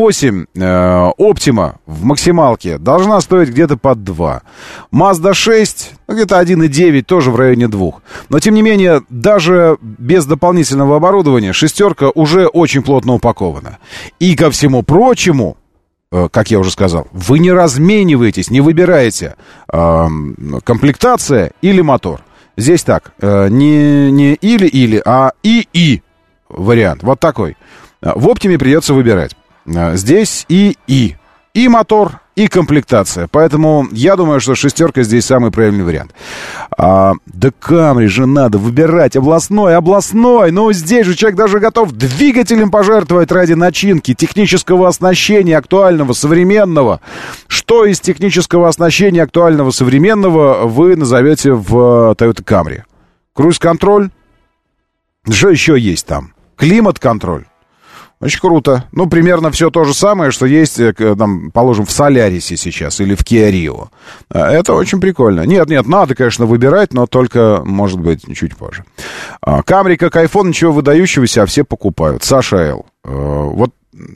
1,8 Optima в максималке должна стоить где-то под 2. Mazda 6, где-то 1,9, тоже в районе 2. Но, тем не менее, даже без дополнительного оборудования шестерка уже очень плотно упакована. И ко всему прочему, как я уже сказал, вы не размениваетесь, не выбираете комплектация или мотор. Здесь так, не или-или, а и вариант. Вот такой. В Optima придется выбирать. Здесь и мотор, и комплектация. Поэтому я думаю, что шестерка здесь самый правильный вариант. Да Camry же надо выбирать. Областной. Но здесь же человек даже готов двигателем пожертвовать ради начинки, технического оснащения актуального, современного. Что из технического оснащения актуального, современного вы назовете в Toyota Camry? Круиз-контроль? Что еще есть там? Климат-контроль? Очень круто. Ну, примерно все то же самое, что есть, там, положим, в Солярисе сейчас или в Kia Rio. Это очень прикольно. Нет, надо, конечно, выбирать, но только, может быть, чуть позже. Camry как iPhone, ничего выдающегося, а все покупают. Саша Л. Вот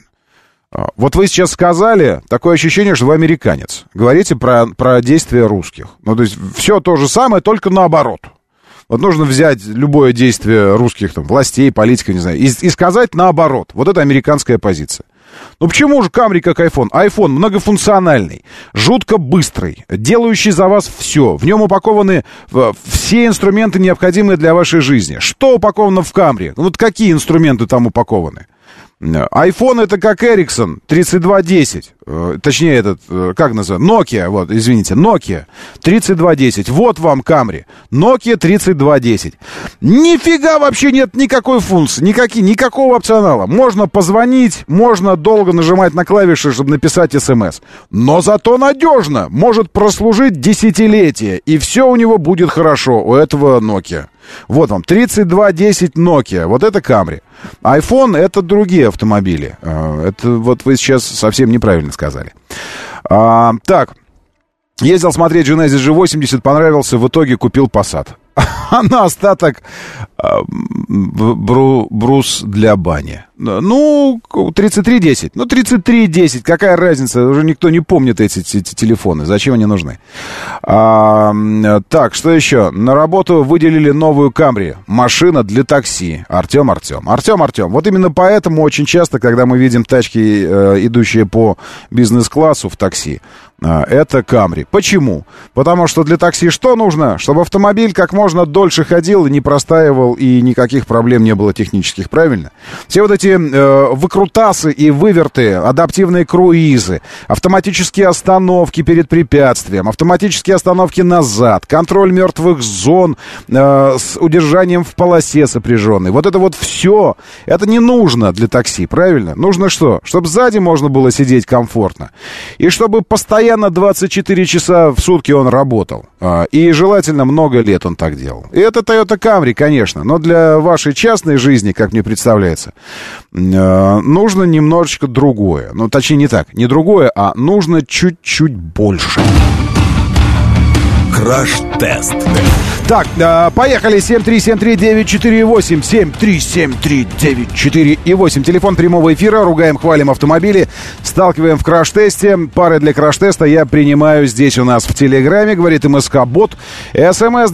вы сейчас сказали, такое ощущение, что вы американец. Говорите про действия русских. Ну, то есть все то же самое, только наоборот. Вот нужно взять любое действие русских там, властей, политиков, не знаю, и сказать наоборот. Вот это американская позиция. Ну почему же Camry как iPhone? iPhone многофункциональный, жутко быстрый, делающий за вас все. В нем упакованы все инструменты, необходимые для вашей жизни. Что упаковано в Camry? Вот какие инструменты там упакованы? iPhone это как Ericsson 3210, точнее этот, как называется, Nokia 3210, вот вам Camry, Nokia 3210. Нифига вообще нет никакой функции, никакого опционала. Можно позвонить, можно долго нажимать на клавиши, чтобы написать смс, но зато надежно, может прослужить десятилетия, и все у него будет хорошо, у этого Nokia. Вот вам, 3210 Nokia, вот это Camry. iPhone — это другие автомобили. Это вот вы сейчас совсем неправильно сказали. Так, ездил смотреть Genesis G80, понравился, в итоге купил Passat. А на остаток брус для бани. Ну, 3310. Ну, 3310, какая разница? Уже никто не помнит эти телефоны. Зачем они нужны? Так, что еще? На работу выделили новую Camry. Машина для такси. Артем. Вот именно поэтому очень часто, когда мы видим тачки, идущие по бизнес-классу в такси, это Camry. Почему? Потому что для такси что нужно? Чтобы автомобиль как можно дольше ходил и не простаивал, и никаких проблем не было технических, правильно? Все вот эти выкрутасы и выверты, адаптивные круизы, автоматические остановки перед препятствием, автоматические остановки назад, контроль мертвых зон с удержанием в полосе сопряженной. Вот это вот все, это не нужно для такси, правильно? Нужно что? Чтобы сзади можно было сидеть комфортно. И чтобы постоянно 24 часа в сутки он работал. И желательно много лет он так делал. И это Toyota Camry, конечно. Но для вашей частной жизни, как мне представляется, нужно немножечко другое. Ну, точнее, не так. Не другое, а нужно чуть-чуть больше. Краш-тест. Так, поехали. 7373948. 7373948. Телефон прямого эфира. Ругаем, хвалим автомобили. Сталкиваем в краш-тесте. Пары для краш-теста я принимаю здесь у нас в Телеграме. Говорит МСК-бот. СМС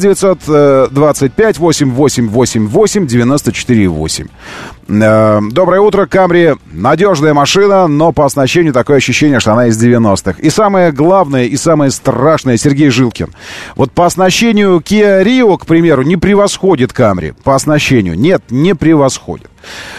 925-8888-94-8. Доброе утро, Камри. Надежная машина, но по оснащению такое ощущение, что она из 90-х. И самое главное, и самое страшное, Сергей Жилкин. Вот по оснащению Kia Rio, к примеру, не превосходит Camry. По оснащению. Нет, не превосходит.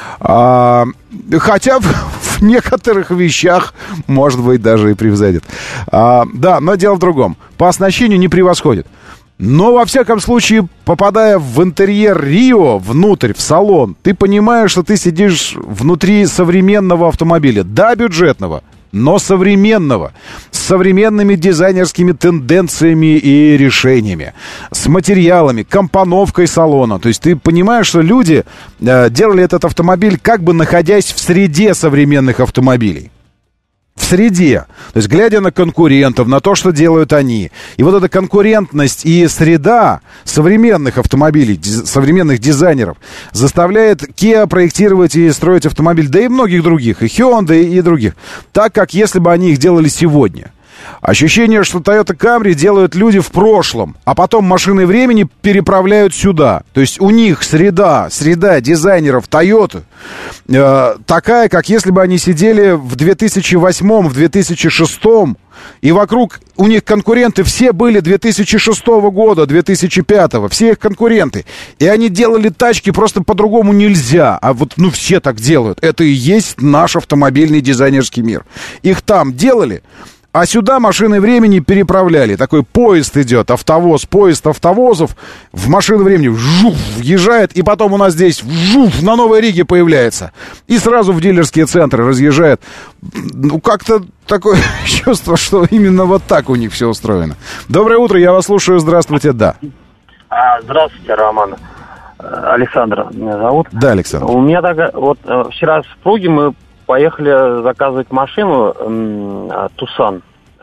Хотя в некоторых вещах, может быть, даже и превзойдет. Да, но дело в другом. По оснащению не превосходит. Но, во всяком случае, попадая в интерьер Рио, внутрь, в салон, ты понимаешь, что ты сидишь внутри современного автомобиля. Да, бюджетного, но современного. С современными дизайнерскими тенденциями и решениями. С материалами, компоновкой салона. То есть ты понимаешь, что люди делали этот автомобиль как бы находясь в среде современных автомобилей. В среде, то есть глядя на конкурентов, на то, что делают они. И вот эта конкурентность и среда современных автомобилей, современных дизайнеров заставляет Kia проектировать и строить автомобиль, да и многих других, и Hyundai, и других, так, как если бы они их делали сегодня. Ощущение, что Toyota Camry делают люди в прошлом, а потом машины времени переправляют сюда. То есть у них среда дизайнеров Toyota такая, как если бы они сидели в 2008, в 2006, и вокруг у них конкуренты все были 2006 года, 2005, все их конкуренты. И они делали тачки просто по-другому нельзя. А вот, все так делают. Это и есть наш автомобильный дизайнерский мир. Их там делали, а сюда машины времени переправляли. Такой поезд идет, поезд автовозов в машину времени въезжает, и потом у нас здесь на Новой Риге появляется. И сразу в дилерские центры разъезжает. Как-то такое чувство, что именно вот так у них все устроено. Доброе утро, я вас слушаю, здравствуйте, да. Здравствуйте, Роман. Александр меня зовут. Да, Александр. У меня такая, вчера с супруги мы поехали заказывать машину Тусан,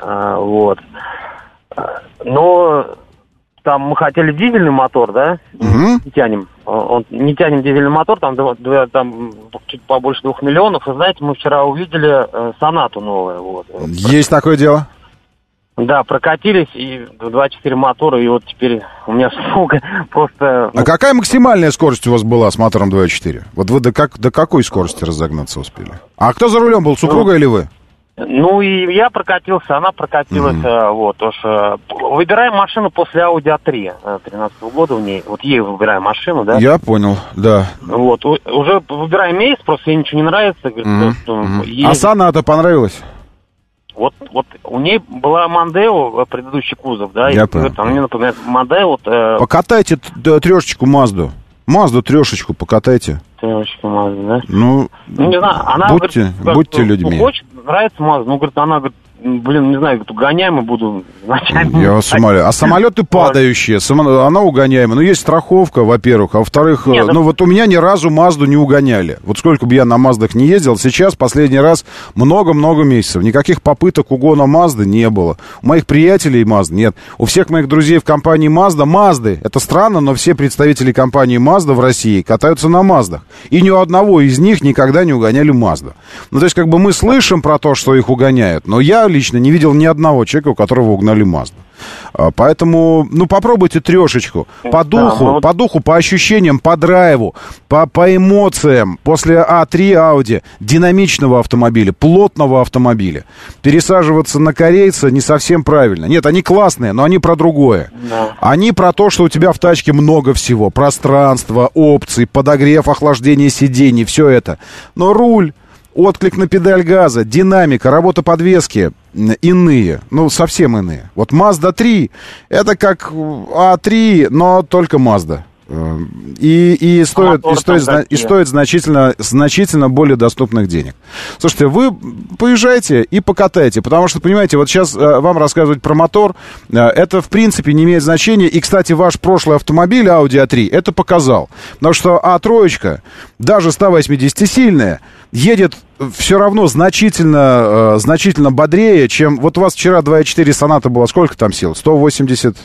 но там мы хотели дизельный мотор, да, не тянем дизельный мотор, там чуть побольше 2 миллионов, и знаете, мы вчера увидели Сонату новую. Есть такое дело? Да, прокатились, и 2.4 мотора, и вот теперь у меня просто... А какая максимальная скорость у вас была с мотором 2.4? Вот вы до какой скорости разогнаться успели? А кто за рулем был, супруга или вы? И я прокатился, она прокатилась, выбираем машину после Audi A3 13-го года в ней, ей выбираем машину, да? Я понял, да. Уже выбираем месяц, просто ей ничего не нравится. А Соната понравилась? Вот у ней была Мондео, предыдущий кузов, да? Я понял. Она мне напоминает Мондео. Покатайте трешечку Мазду. Мазду трешечку покатайте. Трешечку Мазду, да? Не знаю, она будьте людьми. Хочет, нравится Мазда. Она говорит, блин, не знаю, угоняемый буду ночами. Я вас умоляю. А самолеты падающие, она угоняемая. Ну, есть страховка, во-первых. А во-вторых, вот у меня ни разу Мазду не угоняли. Вот сколько бы я на Маздах не ездил, сейчас последний раз много-много месяцев. Никаких попыток угона Мазды не было. У моих приятелей Мазд нет. У всех моих друзей в компании Мазды, это странно, но все представители компании Мазда в России катаются на Маздах. И ни у одного из них никогда не угоняли Мазду. Ну, то есть, как бы мы слышим про то, что их угоняют, но я лично не видел ни одного человека, у которого угнали Мазду. Поэтому, попробуйте трешечку. По духу, по ощущениям, по драйву, по эмоциям. После А3 Audi, динамичного автомобиля, плотного автомобиля, пересаживаться на корейца не совсем правильно. Нет, они классные, но они про другое. Они про то, что у тебя в тачке много всего. Пространство, опций, подогрев, охлаждение сидений, все это. Но руль, отклик на педаль газа, динамика, работа подвески иные, совсем иные. Вот Mazda 3, это как А3, но только Mazda. И стоит значительно более доступных денег. Слушайте, вы поезжайте и покатайте, потому что, понимаете, вот сейчас вам рассказывать про мотор, это в принципе не имеет значения. И, кстати, ваш прошлый автомобиль Audi A3 это показал. Потому что А3, даже 180-сильная, едет все равно значительно бодрее, чем... Вот у вас вчера 2.4 Sonata было, сколько там сил? 180...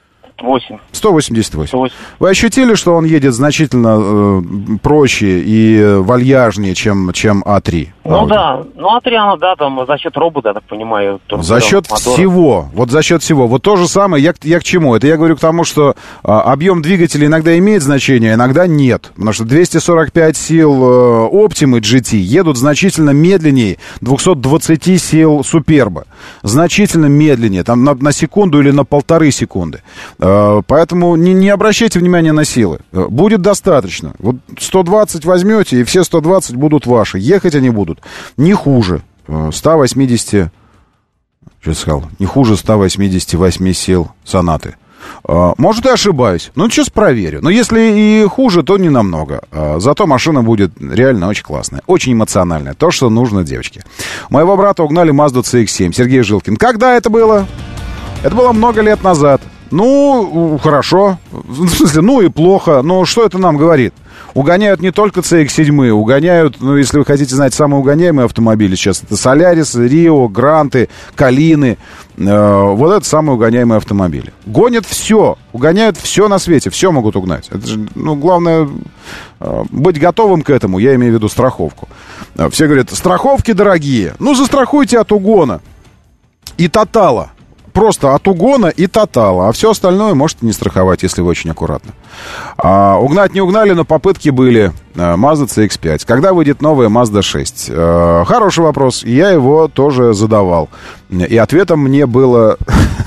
188. Вы ощутили, что он едет значительно проще и вальяжнее, чем А3? Ну да, А3, она, там за счет робота, я так понимаю. За счет всего. Вот то же самое, я к чему? Это я говорю к тому, что объем двигателя иногда имеет значение, иногда нет. Потому что 245 сил Optima GT едут значительно медленнее 220 сил Superba. Значительно медленнее, там на секунду или на 1,5 секунды. Поэтому не обращайте внимания на силы. Будет достаточно. Вот 120 возьмете, и все 120 будут ваши. Ехать они будут не хуже 180... Что я сказал? Не хуже 188 сил Сонаты. Может, и ошибаюсь. Сейчас проверю. Но если и хуже, то не намного. Зато машина будет реально очень классная. Очень эмоциональная. То, что нужно девочке. Моего брата угнали Mazda CX-7. Сергей Жилкин. Когда это было? Это было много лет назад. Хорошо. В смысле, и плохо. Но что это нам говорит? Угоняют не только CX-7, угоняют, если вы хотите знать, самые угоняемые автомобили сейчас, это Солярис, Рио, Гранты, Калины. Вот это самые угоняемые автомобили. Гонят все, угоняют все на свете, все могут угнать. Это же, главное, быть готовым к этому, я имею в виду страховку. Все говорят, страховки дорогие. Застрахуйте от угона и тотала. Просто от угона и тотала. А все остальное можете не страховать, если вы очень аккуратны. Угнать не угнали, но попытки были. Mazda CX-5. Когда выйдет новая Mazda 6? Хороший вопрос. Я его тоже задавал. И ответом мне было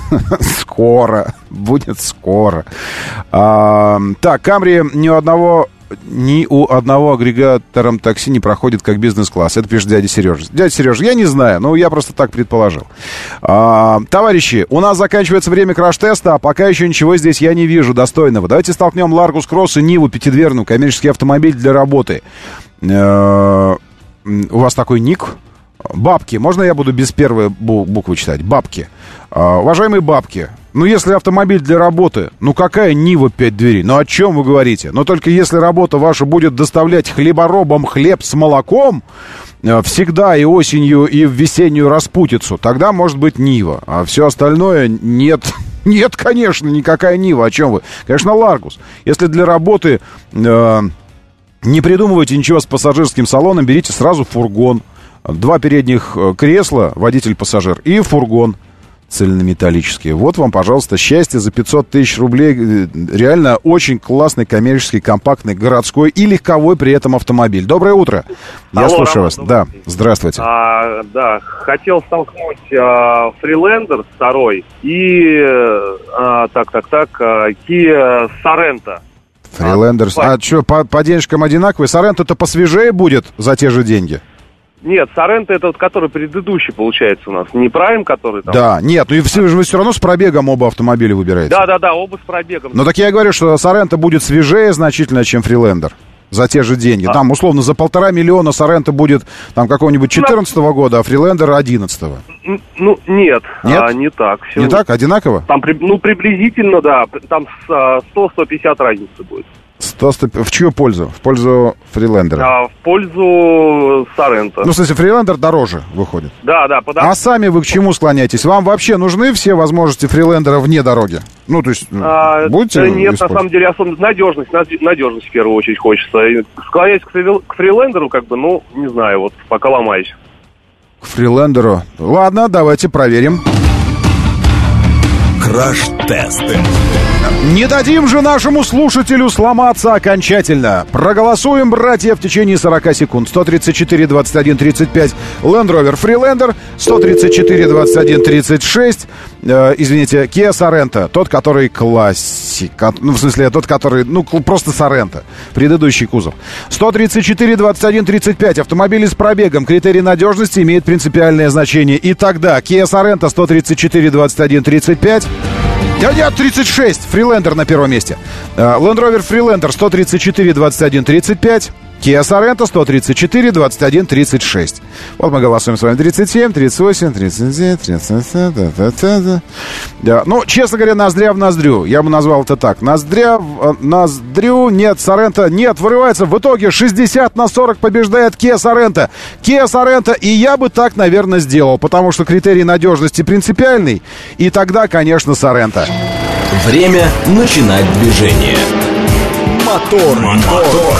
скоро. Будет скоро. Так, Camry ни у одного агрегатором такси не проходит как бизнес-класс. Это пишет дядя Сережа. Дядя Сережа, я не знаю, я просто так предположил. Товарищи, у нас заканчивается время краш-теста, а пока еще ничего здесь я не вижу достойного. Давайте столкнем Ларгус Кросс и Ниву пятидверную, коммерческий автомобиль для работы. У вас такой ник? Бабки. Можно я буду без первой буквы читать? Бабки. Уважаемые бабки, если автомобиль для работы, какая Нива 5 дверей? О чем вы говорите? Но только если работа ваша будет доставлять хлеборобам хлеб с молоком всегда и осенью, и в весеннюю распутицу, тогда может быть Нива. А все остальное нет. Нет, конечно, никакая Нива. О чем вы? Конечно, Ларгус. Если для работы не придумывайте ничего с пассажирским салоном, берите сразу фургон. 2 передних кресла, водитель-пассажир, и фургон цельнометаллический. Вот вам, пожалуйста, счастье за 500 тысяч рублей. Реально очень классный, коммерческий, компактный, городской и легковой при этом автомобиль. Доброе утро. Я слушаю вас. Да, здравствуйте. Хотел столкнуть Freelander 2 и Kia Sorento. Freelander. А что, по денежкам одинаковые? Sorento-то посвежее будет за те же деньги? Нет, Sorento это который предыдущий, получается, у нас. Не Prime, который там... Да, нет, вы все равно с пробегом оба автомобиля выбираете. Да, оба с пробегом. Но так я говорю, что Sorento будет свежее значительно, чем Freelander. за те же деньги. Там, условно, за 1,5 миллиона Соренто будет там какого-нибудь 14 года, а Фрилендер 11-го. Ну, нет, Нет? Не так. Все. Не так? Одинаково? Там, приблизительно, да, там 100-150 разницы будет. 100. В чью пользу? В пользу Фрилендера? В пользу Соренто. Ну, в смысле, Фрилендер дороже выходит. Да. А сами вы к чему склоняетесь? Вам вообще нужны все возможности Фрилендера вне дороги? Ну, то есть, будете нет, на самом деле, особенно надежность в первую очередь хочется. И склоняюсь к Фрилендеру, не знаю, вот пока ломаюсь. К Фрилендеру? Ладно, давайте проверим. Краш-тесты. Не дадим же нашему слушателю сломаться окончательно. Проголосуем, братья, в течение 40 секунд. 134, 21, 35 Land Rover Freelander, 134, 21, 36 Kia Sorento, тот, который классик. Ну, в смысле, тот, который, просто Sorento. Предыдущий кузов. 134, 21, 35 автомобили с пробегом. Критерий надежности имеет принципиальное значение. И тогда Kia Sorento 134, 21, 35. Нет, 36. Freelander на первом месте. Land Rover Freelander 134, 21, 35. Kia Sorento 134, 21, 36. Вот мы голосуем с вами 37, 38, 39, 37. Да. Ну, честно говоря, ноздря в ноздрю. Я бы назвал это так. Ноздря в ноздрю. Нет, Sorento нет, вырывается. В итоге 60-40 побеждает Kia Sorento. Kia Sorento, и я бы так, наверное, сделал, потому что критерий надежности принципиальный. И тогда, конечно, Sorento. Время начинать движение. Мотор.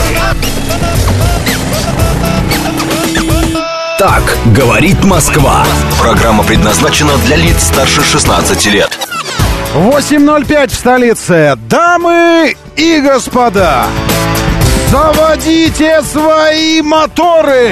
Так говорит Москва. Программа предназначена для лиц старше 16 лет. 8:05 в столице. Дамы и господа, заводите свои моторы!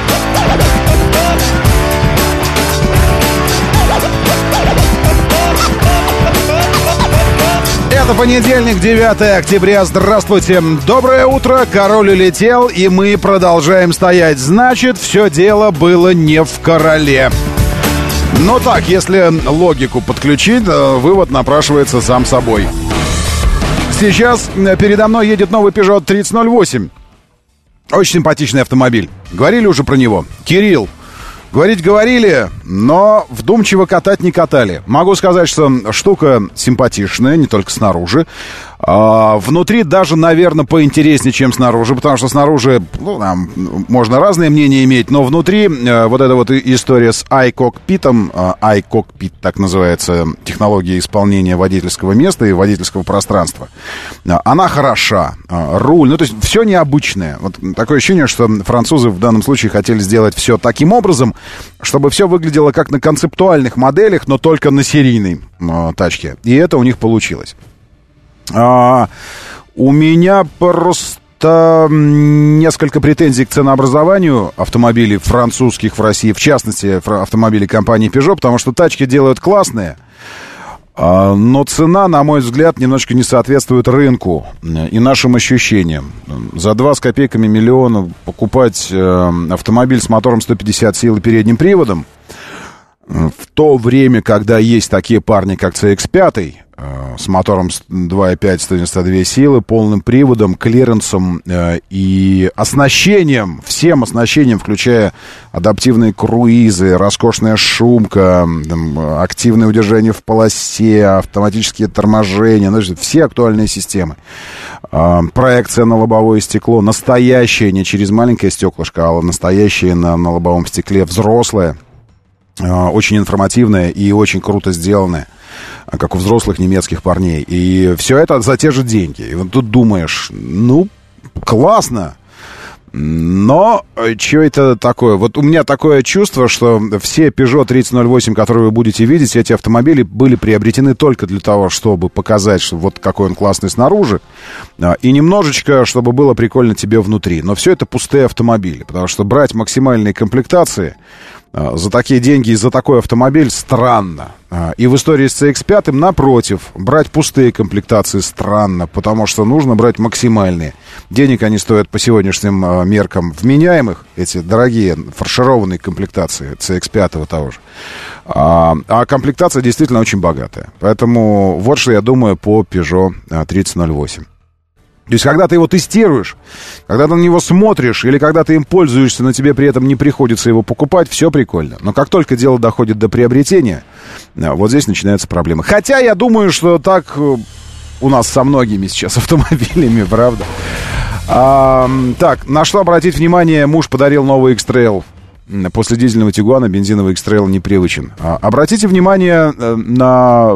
Это понедельник, 9 октября. Здравствуйте. Доброе утро. Король улетел, и мы продолжаем стоять. Значит, все дело было не в короле. Но так, если логику подключить, вывод напрашивается сам собой. Сейчас передо мной едет новый Peugeot 3008. Очень симпатичный автомобиль. Говорили уже про него. Кирилл. Говорить говорили, но вдумчиво катать не катали. Могу сказать, что штука симпатичная, не только снаружи. Внутри даже, наверное, поинтереснее, чем снаружи, потому что снаружи, там можно разные мнения иметь, но внутри вот эта вот история с iCockpit, iCockpit, так называется технология исполнения водительского места и водительского пространства, она хороша. Руль, то есть все необычное. Вот такое ощущение, что французы в данном случае хотели сделать все таким образом, чтобы все выглядело как на концептуальных моделях, но только на серийной тачке. И это у них получилось. У меня просто несколько претензий к ценообразованию автомобилей французских в России, в частности, автомобилей компании Peugeot, потому что тачки делают классные, но цена, на мой взгляд, немножечко не соответствует рынку и нашим ощущениям. За 2 с копейками миллиона покупать автомобиль с мотором 150 сил и передним приводом, в то время, когда есть такие парни, как CX-5, с мотором 2.5, 192 силы, полным приводом, клиренсом и оснащением, всем оснащением, включая адаптивные круизы, роскошная шумка, активное удержание в полосе, автоматические торможения, все актуальные системы. Проекция на лобовое стекло, настоящее, не через маленькое стеклышко, а настоящее на лобовом стекле, взрослое, очень информативное и очень круто сделанное, как у взрослых немецких парней. И все это за те же деньги. И вот тут думаешь, классно, но что это такое? Вот у меня такое чувство, что все Peugeot 3008, которые вы будете видеть, эти автомобили были приобретены только для того, чтобы показать, что вот какой он классный снаружи, и немножечко, чтобы было прикольно тебе внутри. Но все это пустые автомобили, потому что брать максимальные комплектации за такие деньги и за такой автомобиль странно. И в истории с CX-5, напротив, брать пустые комплектации странно, потому что нужно брать максимальные. Денег они стоят по сегодняшним меркам вменяемых, эти дорогие фаршированные комплектации CX-5 того же. А комплектация действительно очень богатая. Поэтому вот что я думаю по Peugeot 3008. То есть, когда ты его тестируешь, когда ты на него смотришь, или когда ты им пользуешься, но тебе при этом не приходится его покупать, все прикольно. Но как только дело доходит до приобретения, вот здесь начинаются проблемы. Хотя я думаю, что так у нас со многими сейчас автомобилями, правда. Так, на что обратить внимание? Муж подарил новый X-Trail. После дизельного Тигуана бензиновый X-Trail непривычен. Обратите внимание на...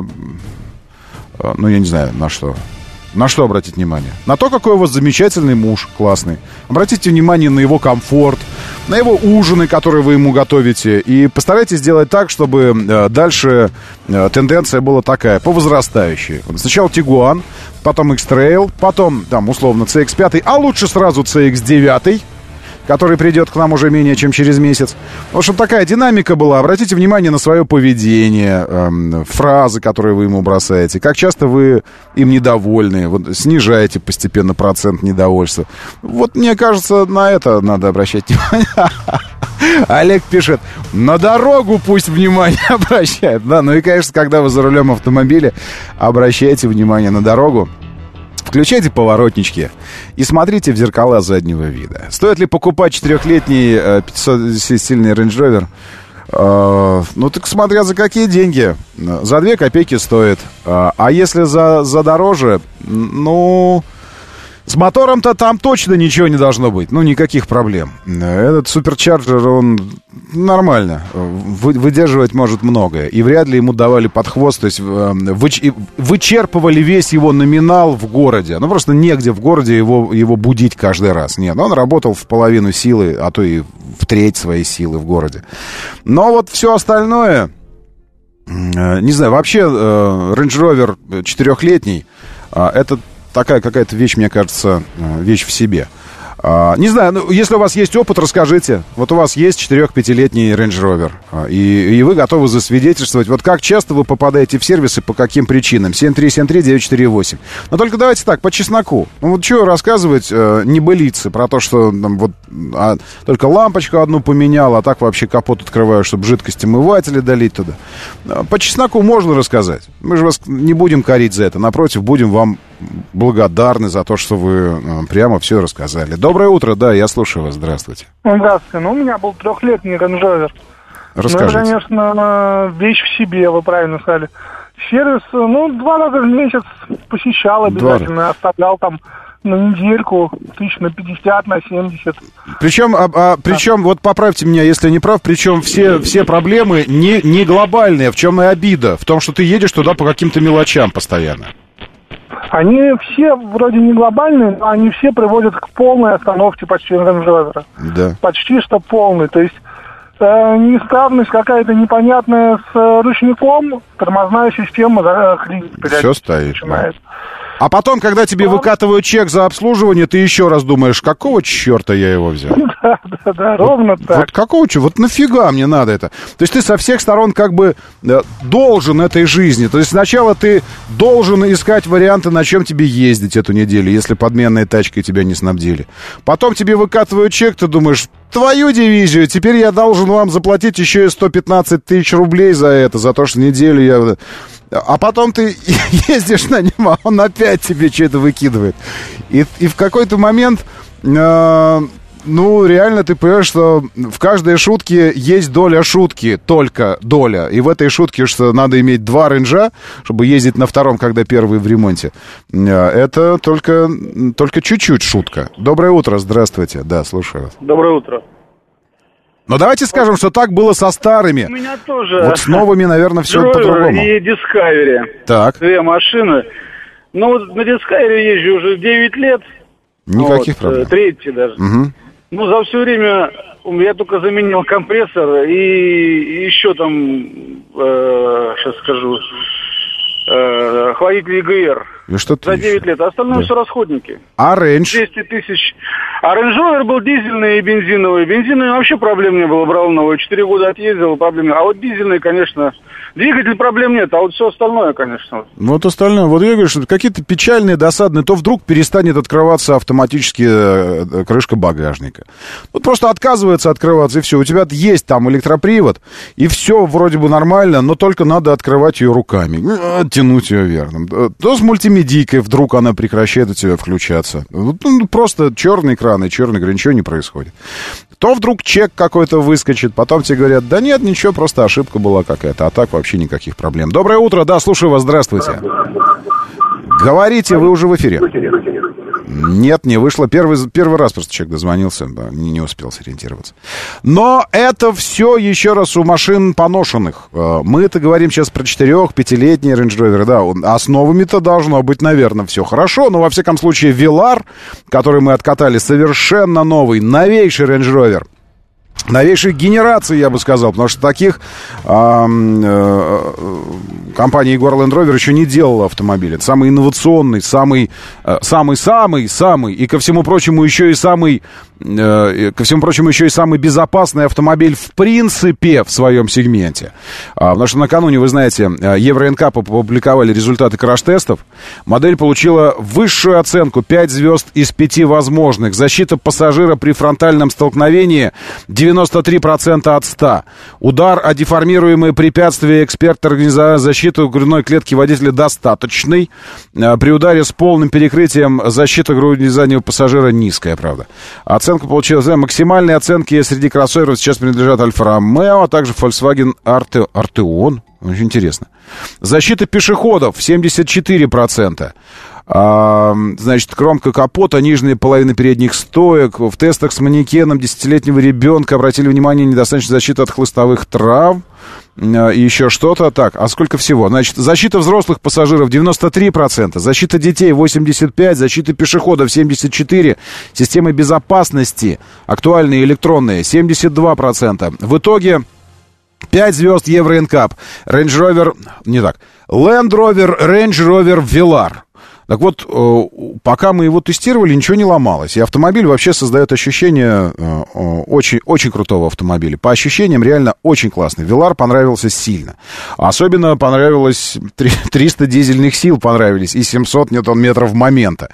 Ну, я не знаю, на что. На что обратить внимание? На то, какой у вас замечательный муж, классный. Обратите внимание на его комфорт, на его ужины, которые вы ему готовите. И постарайтесь сделать так, чтобы дальше тенденция была такая, по возрастающей. Сначала Тигуан, потом X-Trail, потом, там, условно, CX-5, а лучше сразу CX-9, который придет к нам уже менее чем через месяц. Вот чтобы такая динамика была. Обратите внимание на свое поведение, фразы, которые вы ему бросаете. Как часто вы им недовольны. Вот снижаете постепенно процент недовольства. Вот мне кажется, на это надо обращать внимание. Олег пишет, на дорогу пусть внимание обращает. Да, ну и, конечно, когда вы за рулем автомобиля, обращайте внимание на дорогу. Включайте поворотнички и смотрите в зеркала заднего вида. Стоит ли покупать 4-летний 500-сильный Range Rover? Ну, так смотря за какие деньги. За 2 копейки стоит. А если за дороже, ну... С мотором-то там точно ничего не должно быть. Ну, никаких проблем. Этот суперчарджер, он нормально. Выдерживать может многое. И вряд ли ему давали под хвост. То есть вычерпывали весь его номинал в городе. Ну, просто негде в городе его будить каждый раз. Нет, он работал в половину силы, а то и в треть своей силы в городе. Но вот все остальное... Не знаю, вообще Range Rover 4-летний это... Такая какая-то вещь, мне кажется, вещь в себе. Не знаю, ну, если у вас есть опыт, расскажите. Вот у вас есть 4-5-летний Range Rover, и вы готовы засвидетельствовать. Вот как часто вы попадаете в сервис и по каким причинам? 7373948. Но только давайте так, по чесноку. Ну вот что рассказывать небылицы про то, что там, вот, только лампочку одну поменял, а так вообще капот открываю, чтобы жидкость омывателя долить туда. По чесноку можно рассказать. Мы же вас не будем корить за это. Напротив, будем вам благодарны за то, что вы прямо все рассказали. Доброе утро, да, я слушаю вас, здравствуйте. Здравствуйте, ну у меня был 3-летний Range Rover. Расскажите. Ну, это, конечно, вещь в себе, вы правильно сказали. Сервис, 2 раза в месяц посещал обязательно, оставлял там на недельку, 50 на 70. Причем, вот поправьте меня, если я не прав, причем все проблемы не глобальные. В чем и обида? В том, что ты едешь туда по каким-то мелочам постоянно. Они все вроде не глобальные, но они все приводят к полной остановке почти Range Rover. Да. Почти что полной. То есть неисправность какая-то непонятная с ручником, тормозная система хрипит. Все стоит. Начинает. А потом, когда тебе выкатывают чек за обслуживание, ты еще раз думаешь, какого черта я его взял? Да, ровно так. Вот какого черта? Вот нафига мне надо это? То есть ты со всех сторон как бы должен этой жизни. То есть сначала ты должен искать варианты, на чем тебе ездить эту неделю, если подменной тачкой тебя не снабдили. Потом тебе выкатывают чек, ты думаешь, твою дивизию, теперь я должен вам заплатить еще и 115 тысяч рублей за это, за то, что неделю я... А потом ты ездишь на нем, а он опять тебе что-то выкидывает. И в какой-то момент, реально ты понимаешь, что в каждой шутке есть доля шутки, только доля. И в этой шутке, что надо иметь 2 ренжа, чтобы ездить на втором, когда первый в ремонте. Это только чуть-чуть шутка. Доброе утро, здравствуйте. Да, слушаю вас. Доброе утро. Но давайте скажем, что так было со старыми. У меня тоже. Вот с новыми, наверное, все по-другому. И Discovery. Так. 2 машины. Ну, вот на Discovery езжу уже 9 лет. Никаких проблем. 3 даже. Угу. Ну, за все время я только заменил компрессор и еще там, сейчас скажу, охладитель ЕГР. И что за 9 лет. А остальное все расходники. А рейндж? 200 тысяч. А Range Rover был дизельный и бензиновый. Бензиновый вообще проблем не было, брал новый. 4 года отъездил, проблем нет. А вот дизельный, конечно, двигатель проблем нет, а вот все остальное, конечно. Вот остальное, вот я говорю, что какие-то печальные, досадные, то вдруг перестанет открываться автоматически крышка багажника. Вот просто отказывается открываться, и все. У тебя есть там электропривод, и все вроде бы нормально, но только надо открывать ее руками, тянуть ее вверх. То с мультимедийкой вдруг она прекращает у тебя включаться. Ну, просто черный экран и черный экран, ничего не происходит. То вдруг чек какой-то выскочит, потом тебе говорят, да нет, ничего, просто ошибка была какая-то, а так вообще никаких проблем. Доброе утро, да, слушаю вас, здравствуйте. Говорите, вы уже в эфире. Нет, не вышло. Первый раз просто человек дозвонился, да, не успел сориентироваться. Но это все, еще раз, у машин поношенных. Мы-то говорим сейчас про 4-5-летние Range Rover, да, а с новыми-то должно быть, наверное, все хорошо. Но, во всяком случае, Velar, который мы откатали, совершенно новый, новейший Range Rover. Новейшей генерации, я бы сказал, потому что таких компания Jaguar Land Rover еще не делала автомобиль. Это самый инновационный, самый, и ко всему прочему еще и самый безопасный автомобиль в принципе в своем сегменте. Потому что накануне, вы знаете, Euro NCAP опубликовали результаты краш-тестов. Модель получила высшую оценку 5 звезд из 5 возможных. Защита пассажира при фронтальном столкновении 93% от 100. Удар о деформируемые препятствия. Эксперт организовал защиту грудной клетки водителя достаточный. При ударе с полным перекрытием защита грудной заднего пассажира низкая, правда. Оценка получилась. Максимальные оценки среди кроссоверов сейчас принадлежат Альфа Ромео, а также Volkswagen Arteon. Очень интересно. Защита пешеходов 74%. Значит, кромка капота, нижняя половина передних стоек. В тестах с манекеном 10-летнего ребенка обратили внимание недостаточно защиты от хлыстовых травм. И еще что-то. Так, а сколько всего? Значит, защита взрослых пассажиров 93%, защита детей 85%, защита пешеходов 74%, системы безопасности актуальные электронные 72%. В итоге 5 звезд Euro NCAP. Range Rover, не так, Land Rover, Range Rover Velar. Так вот, пока мы его тестировали, ничего не ломалось. И автомобиль вообще создает ощущение очень, очень крутого автомобиля. По ощущениям реально очень классный. Velar понравился сильно. Особенно понравилось 300 дизельных сил понравились и 700 ньютон-метров момента.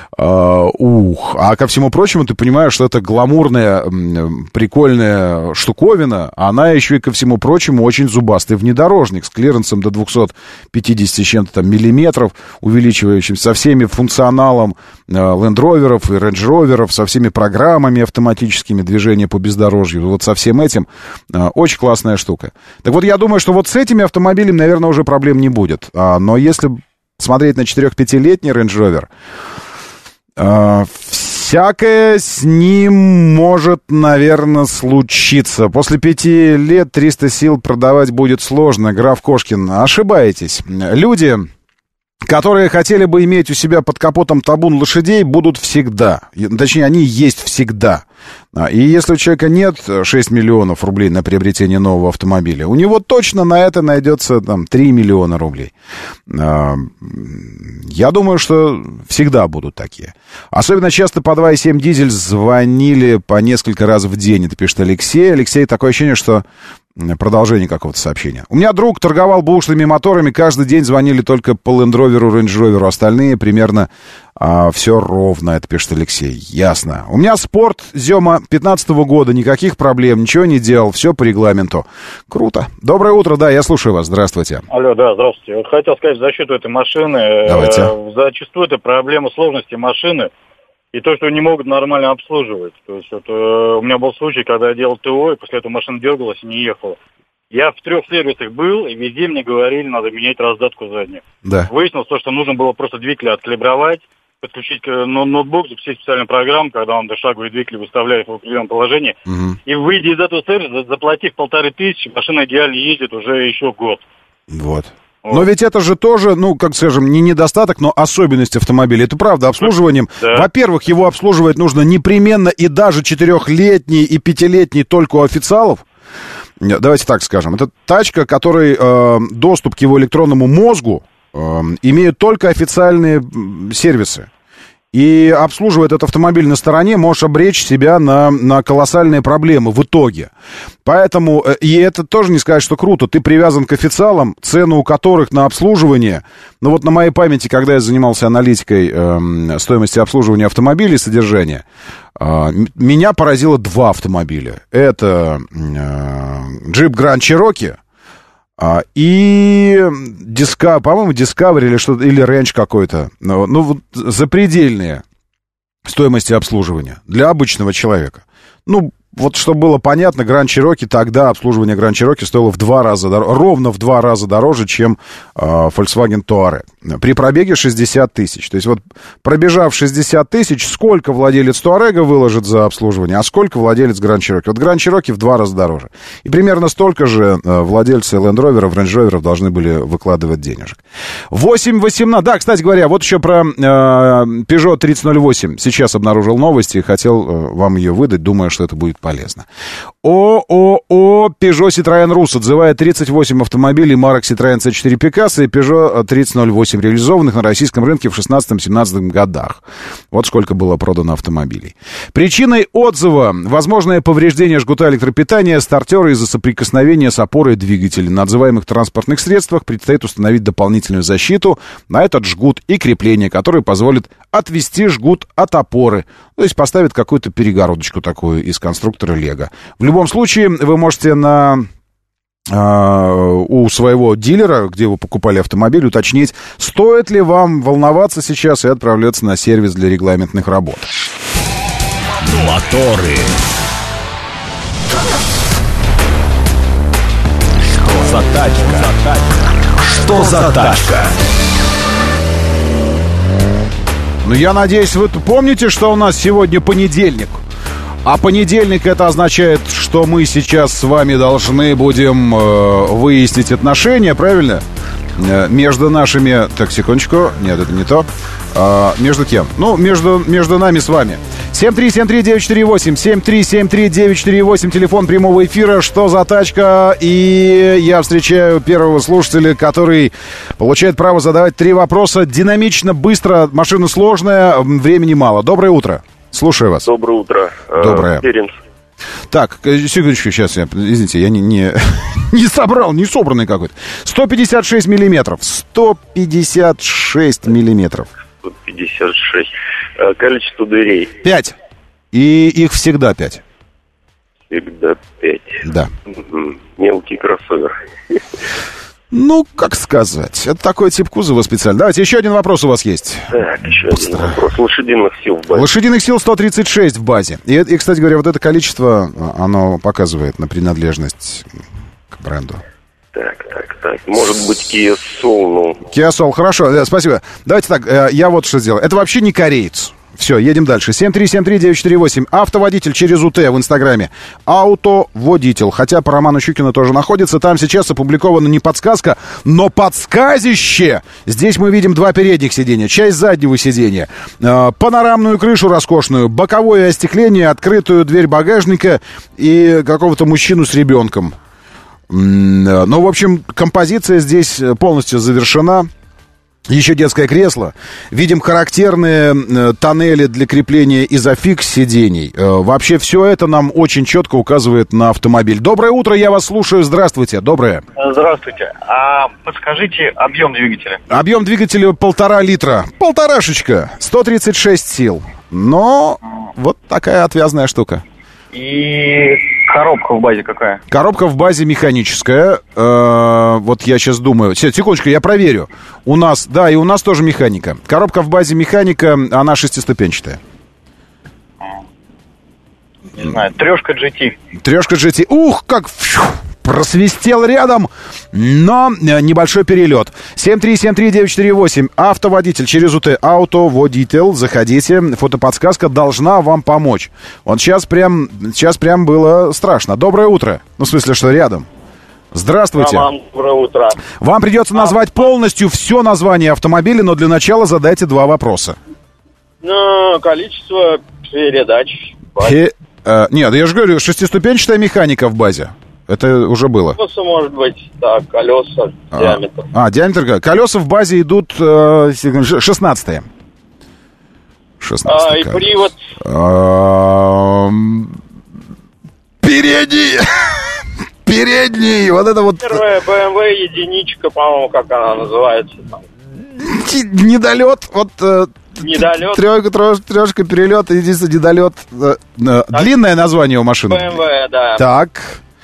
А ко всему прочему, ты понимаешь, что это гламурная, прикольная штуковина. Она еще и ко всему прочему очень зубастый внедорожник с клиренсом до 250 с чем-то там миллиметров, увеличивающим со всеми функционалом Land Rover'ов и Range Rover'ов, со всеми программами автоматическими движения по бездорожью. Вот со всем этим очень классная штука. Так вот, я думаю, что вот с этими автомобилями, наверное, уже проблем не будет. Но если смотреть на 4-5-летний Range Rover, всякое с ним может, наверное, случиться. После 5 лет 300 сил продавать будет сложно. Граф Кошкин, ошибаетесь. Люди, которые хотели бы иметь у себя под капотом табун лошадей, будут всегда. Точнее, они есть всегда. И если у человека нет 6 миллионов рублей на приобретение нового автомобиля, у него точно на это найдется там 3 миллиона рублей. Я думаю, что всегда будут такие. Особенно часто по 2,7 дизель звонили по несколько раз в день. Это пишет Алексей. Алексей, такое ощущение, что продолжение какого-то сообщения. У меня друг торговал бэушными моторами, каждый день звонили только по Land Rover, Range Rover, остальные примерно все ровно, это пишет Алексей. Ясно. У меня спорт Зема 15-го года, никаких проблем, ничего не делал, все по регламенту. Круто. Доброе утро, да, я слушаю вас, здравствуйте. Алло, да, здравствуйте. Вот хотел сказать в защиту этой машины. Давайте. Зачастую это проблема сложности машины и то, что не могут нормально обслуживать. То есть вот, у меня был случай, когда я делал ТО, и после этого машина дергалась и не ехала. Я в 3 сервисах был, и везде мне говорили, надо менять раздатку заднюю. Да. Выяснилось то, что нужно было просто двигатель откалибровать, подключить ноутбук, запустить специальную программу, когда он шаговый двигатель выставляет в определенном положении. И выйдя из этого сервиса, заплатив 1500, машина идеально ездит уже еще год. Вот. Но ведь это же тоже, ну, как скажем, не недостаток, но особенность автомобиля. Это правда, обслуживанием. Да. Во-первых, его обслуживать нужно непременно и даже 4-летний и 5-летний только у официалов. Давайте так скажем. Это тачка, которой доступ к его электронному мозгу имеют только официальные сервисы. и обслуживая этот автомобиль на стороне, можешь обречь себя на колоссальные проблемы в итоге. Поэтому, и это тоже не сказать, что круто, ты привязан к официалам, цену у которых на обслуживание, ну вот на моей памяти, когда я занимался аналитикой стоимости обслуживания автомобилей, содержания, меня поразило 2 автомобиля. Это Jeep Grand Cherokee и по-моему, Discovery или что-то, или Range какой-то. Ну, вот запредельные стоимости обслуживания для обычного человека. Ну, вот чтобы было понятно, Grand Cherokee тогда, обслуживание Grand Cherokee стоило ровно в 2 раза дороже, чем Volkswagen Touareg. При пробеге 60 тысяч. То есть вот пробежав 60 тысяч, сколько владелец Touareg выложит за обслуживание, а сколько владелец Grand Cherokee? Вот Grand Cherokee в 2 раза дороже. И примерно столько же владельцы Land Rover, Range Rover должны были выкладывать денежек. 8-18. Да, кстати говоря, вот еще про Peugeot 3008. Сейчас обнаружил новости и хотел вам ее выдать, думая, что это будет полезно. ООО Peugeot Citroën Rus отзывает 38 автомобилей марок Citroën C4 Picasso и Peugeot 3008, реализованных на российском рынке в 16-17 годах. Вот сколько было продано автомобилей. Причиной отзыва — возможное повреждение жгута электропитания стартера из-за соприкосновения с опорой двигателя. На отзываемых транспортных средствах предстоит установить дополнительную защиту на этот жгут и крепление, которое позволит отвести жгут от опоры. То есть поставит какую-то перегородочку такую из конструктора Лего. В любом случае, вы можете у своего дилера, где вы покупали автомобиль, уточнить, стоит ли вам волноваться сейчас и отправляться на сервис для регламентных работ. Моторы. Что за тачка? Что за тачка? Ну, я надеюсь, вы помните, что у нас сегодня понедельник. А понедельник — это означает, что мы сейчас с вами должны будем выяснить отношения, правильно? Между нашими... Так, секундочку. Нет, это не то. Между кем? Ну, между нами с вами. 7373948, 7373948, телефон прямого эфира. Что за тачка? И я встречаю первого слушателя, который получает право задавать 3 вопроса. Динамично, быстро, машина сложная, времени мало. Доброе утро. Слушаю вас. Доброе утро. Доброе. Теренс. Так, секундочку, сейчас извините, я не собрал, не собранный какой-то. 156 миллиметров. 156 миллиметров. 156. Количество дверей. 5. И их всегда 5. Всегда 5. Да. Мелкий кроссовер. Ну, как сказать, это такой тип кузова специально. Давайте, еще один вопрос у вас есть. Так, еще один вопрос. Лошадиных сил в базе. Лошадиных сил 136 в базе. И, кстати говоря, вот это количество, оно показывает на принадлежность к бренду. Так. Может быть, Kia Soul, ну... Kia Soul, хорошо, да, спасибо. Давайте так, я вот что сделаю. Это вообще не кореец. Все, едем дальше. 7373948. Автоводитель через УТ в Инстаграме. Автоводитель. Хотя по Роману Щукину тоже находится. Там сейчас опубликована не подсказка, но подсказище. Здесь мы видим 2 передних сиденья, часть заднего сиденья, панорамную крышу роскошную, боковое остекление, открытую дверь багажника и какого-то мужчину с ребенком. Ну, в общем, композиция здесь полностью завершена. Еще детское кресло. Видим характерные тоннели для крепления изофикс сидений. Вообще все это нам очень четко указывает на автомобиль. Доброе утро, я вас слушаю. Здравствуйте. Доброе. Здравствуйте. А подскажите объем двигателя? Объем двигателя 1,5 литра. Полторашечка. 136 сил. Но вот такая отвязная штука. И коробка в базе какая? Коробка в базе механическая. Вот я сейчас думаю. Секундочку, я проверю. У нас, да, и у нас тоже механика. Коробка в базе механика, она 6-ступенчатая. Не знаю, 3 GT. 3 GT. Ух, как просвистел рядом, но небольшой перелет. 7373948. Автоводитель через УТ. Автоводитель. Заходите. Фотоподсказка должна вам помочь. Вот сейчас прям было страшно. Доброе утро. Ну, в смысле, что рядом. Здравствуйте. Роман, доброе утро. Вам придется назвать полностью все название автомобиля, но для начала задайте 2 вопроса. Ну, количество передач. Нет, я же говорю, 6-ступенчатая механика в базе. Это уже было. Колеса, может быть, да, колеса, диаметр. Диаметр. Колеса в базе идут 16-е. 16 и привод? Передний, вот это вот... Первая BMW единичка, по-моему, как она называется там. Недолет, вот... Недолет. Трешка, перелет, единственный недолет. Длинное название у машины. BMW, да. Так.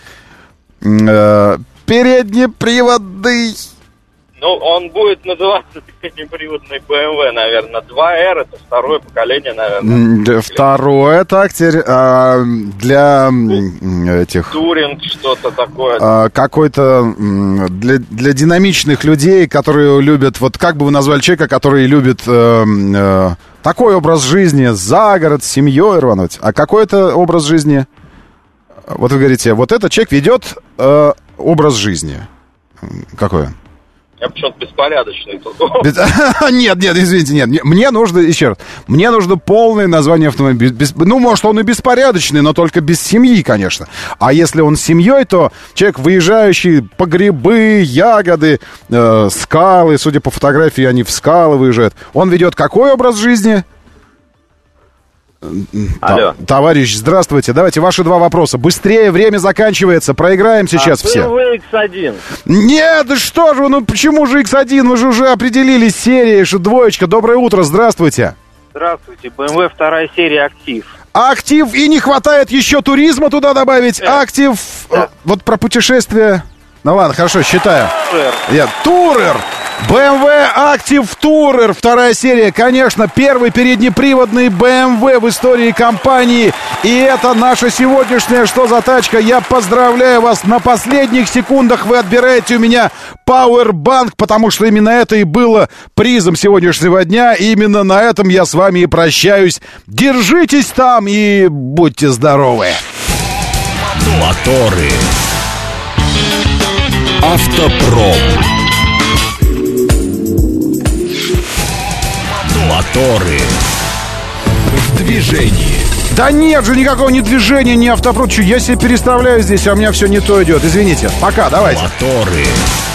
Переднеприводный. Ну, он будет называться переднеприводный BMW, наверное. 2R, это второе поколение, наверное. Второе, так, теперь для этих... Туринг, что-то такое. Какой-то для динамичных людей, которые любят... Вот как бы вы назвали человека, который любит такой образ жизни, за город, с семьей рвануть? А какой это образ жизни? Вот вы говорите, вот этот человек ведет образ жизни. Какой он? Я почему-то беспорядочный тут. Нет, извините, нет. Мне нужно, еще раз, мне нужно полное название автомобиля. Ну, может, он и беспорядочный, но только без семьи, конечно. А если он с семьей, то человек, выезжающий по грибы, ягоды, скалы, судя по фотографии, они в скалы выезжают. Он ведет какой образ жизни? Алло. Товарищ, здравствуйте. Давайте ваши два вопроса. Быстрее, время заканчивается. Проиграем сейчас все. BMW X1. Нет, да что же вы, ну почему же X1? Вы же уже определились серией, что двоечка. Доброе утро, здравствуйте. Здравствуйте, BMW вторая серия «Актив». Актив, и не хватает еще туризма туда добавить. Актив, вот про путешествия. Ну ладно, хорошо, считаю. Турер. BMW Active Tourer, вторая серия, конечно, первый переднеприводный BMW в истории компании. И это наша сегодняшняя «Что за тачка?». Я поздравляю вас, на последних секундах вы отбираете у меня Powerbank, потому что именно это и было призом сегодняшнего дня. И именно на этом я с вами и прощаюсь. Держитесь там и будьте здоровы. Моторы. Автопром. Моторы в движении. Да нет же никакого ни движения, ни автопром. Я себе переставляю здесь, а у меня все не то идет. Извините. Пока, давайте. Моторы.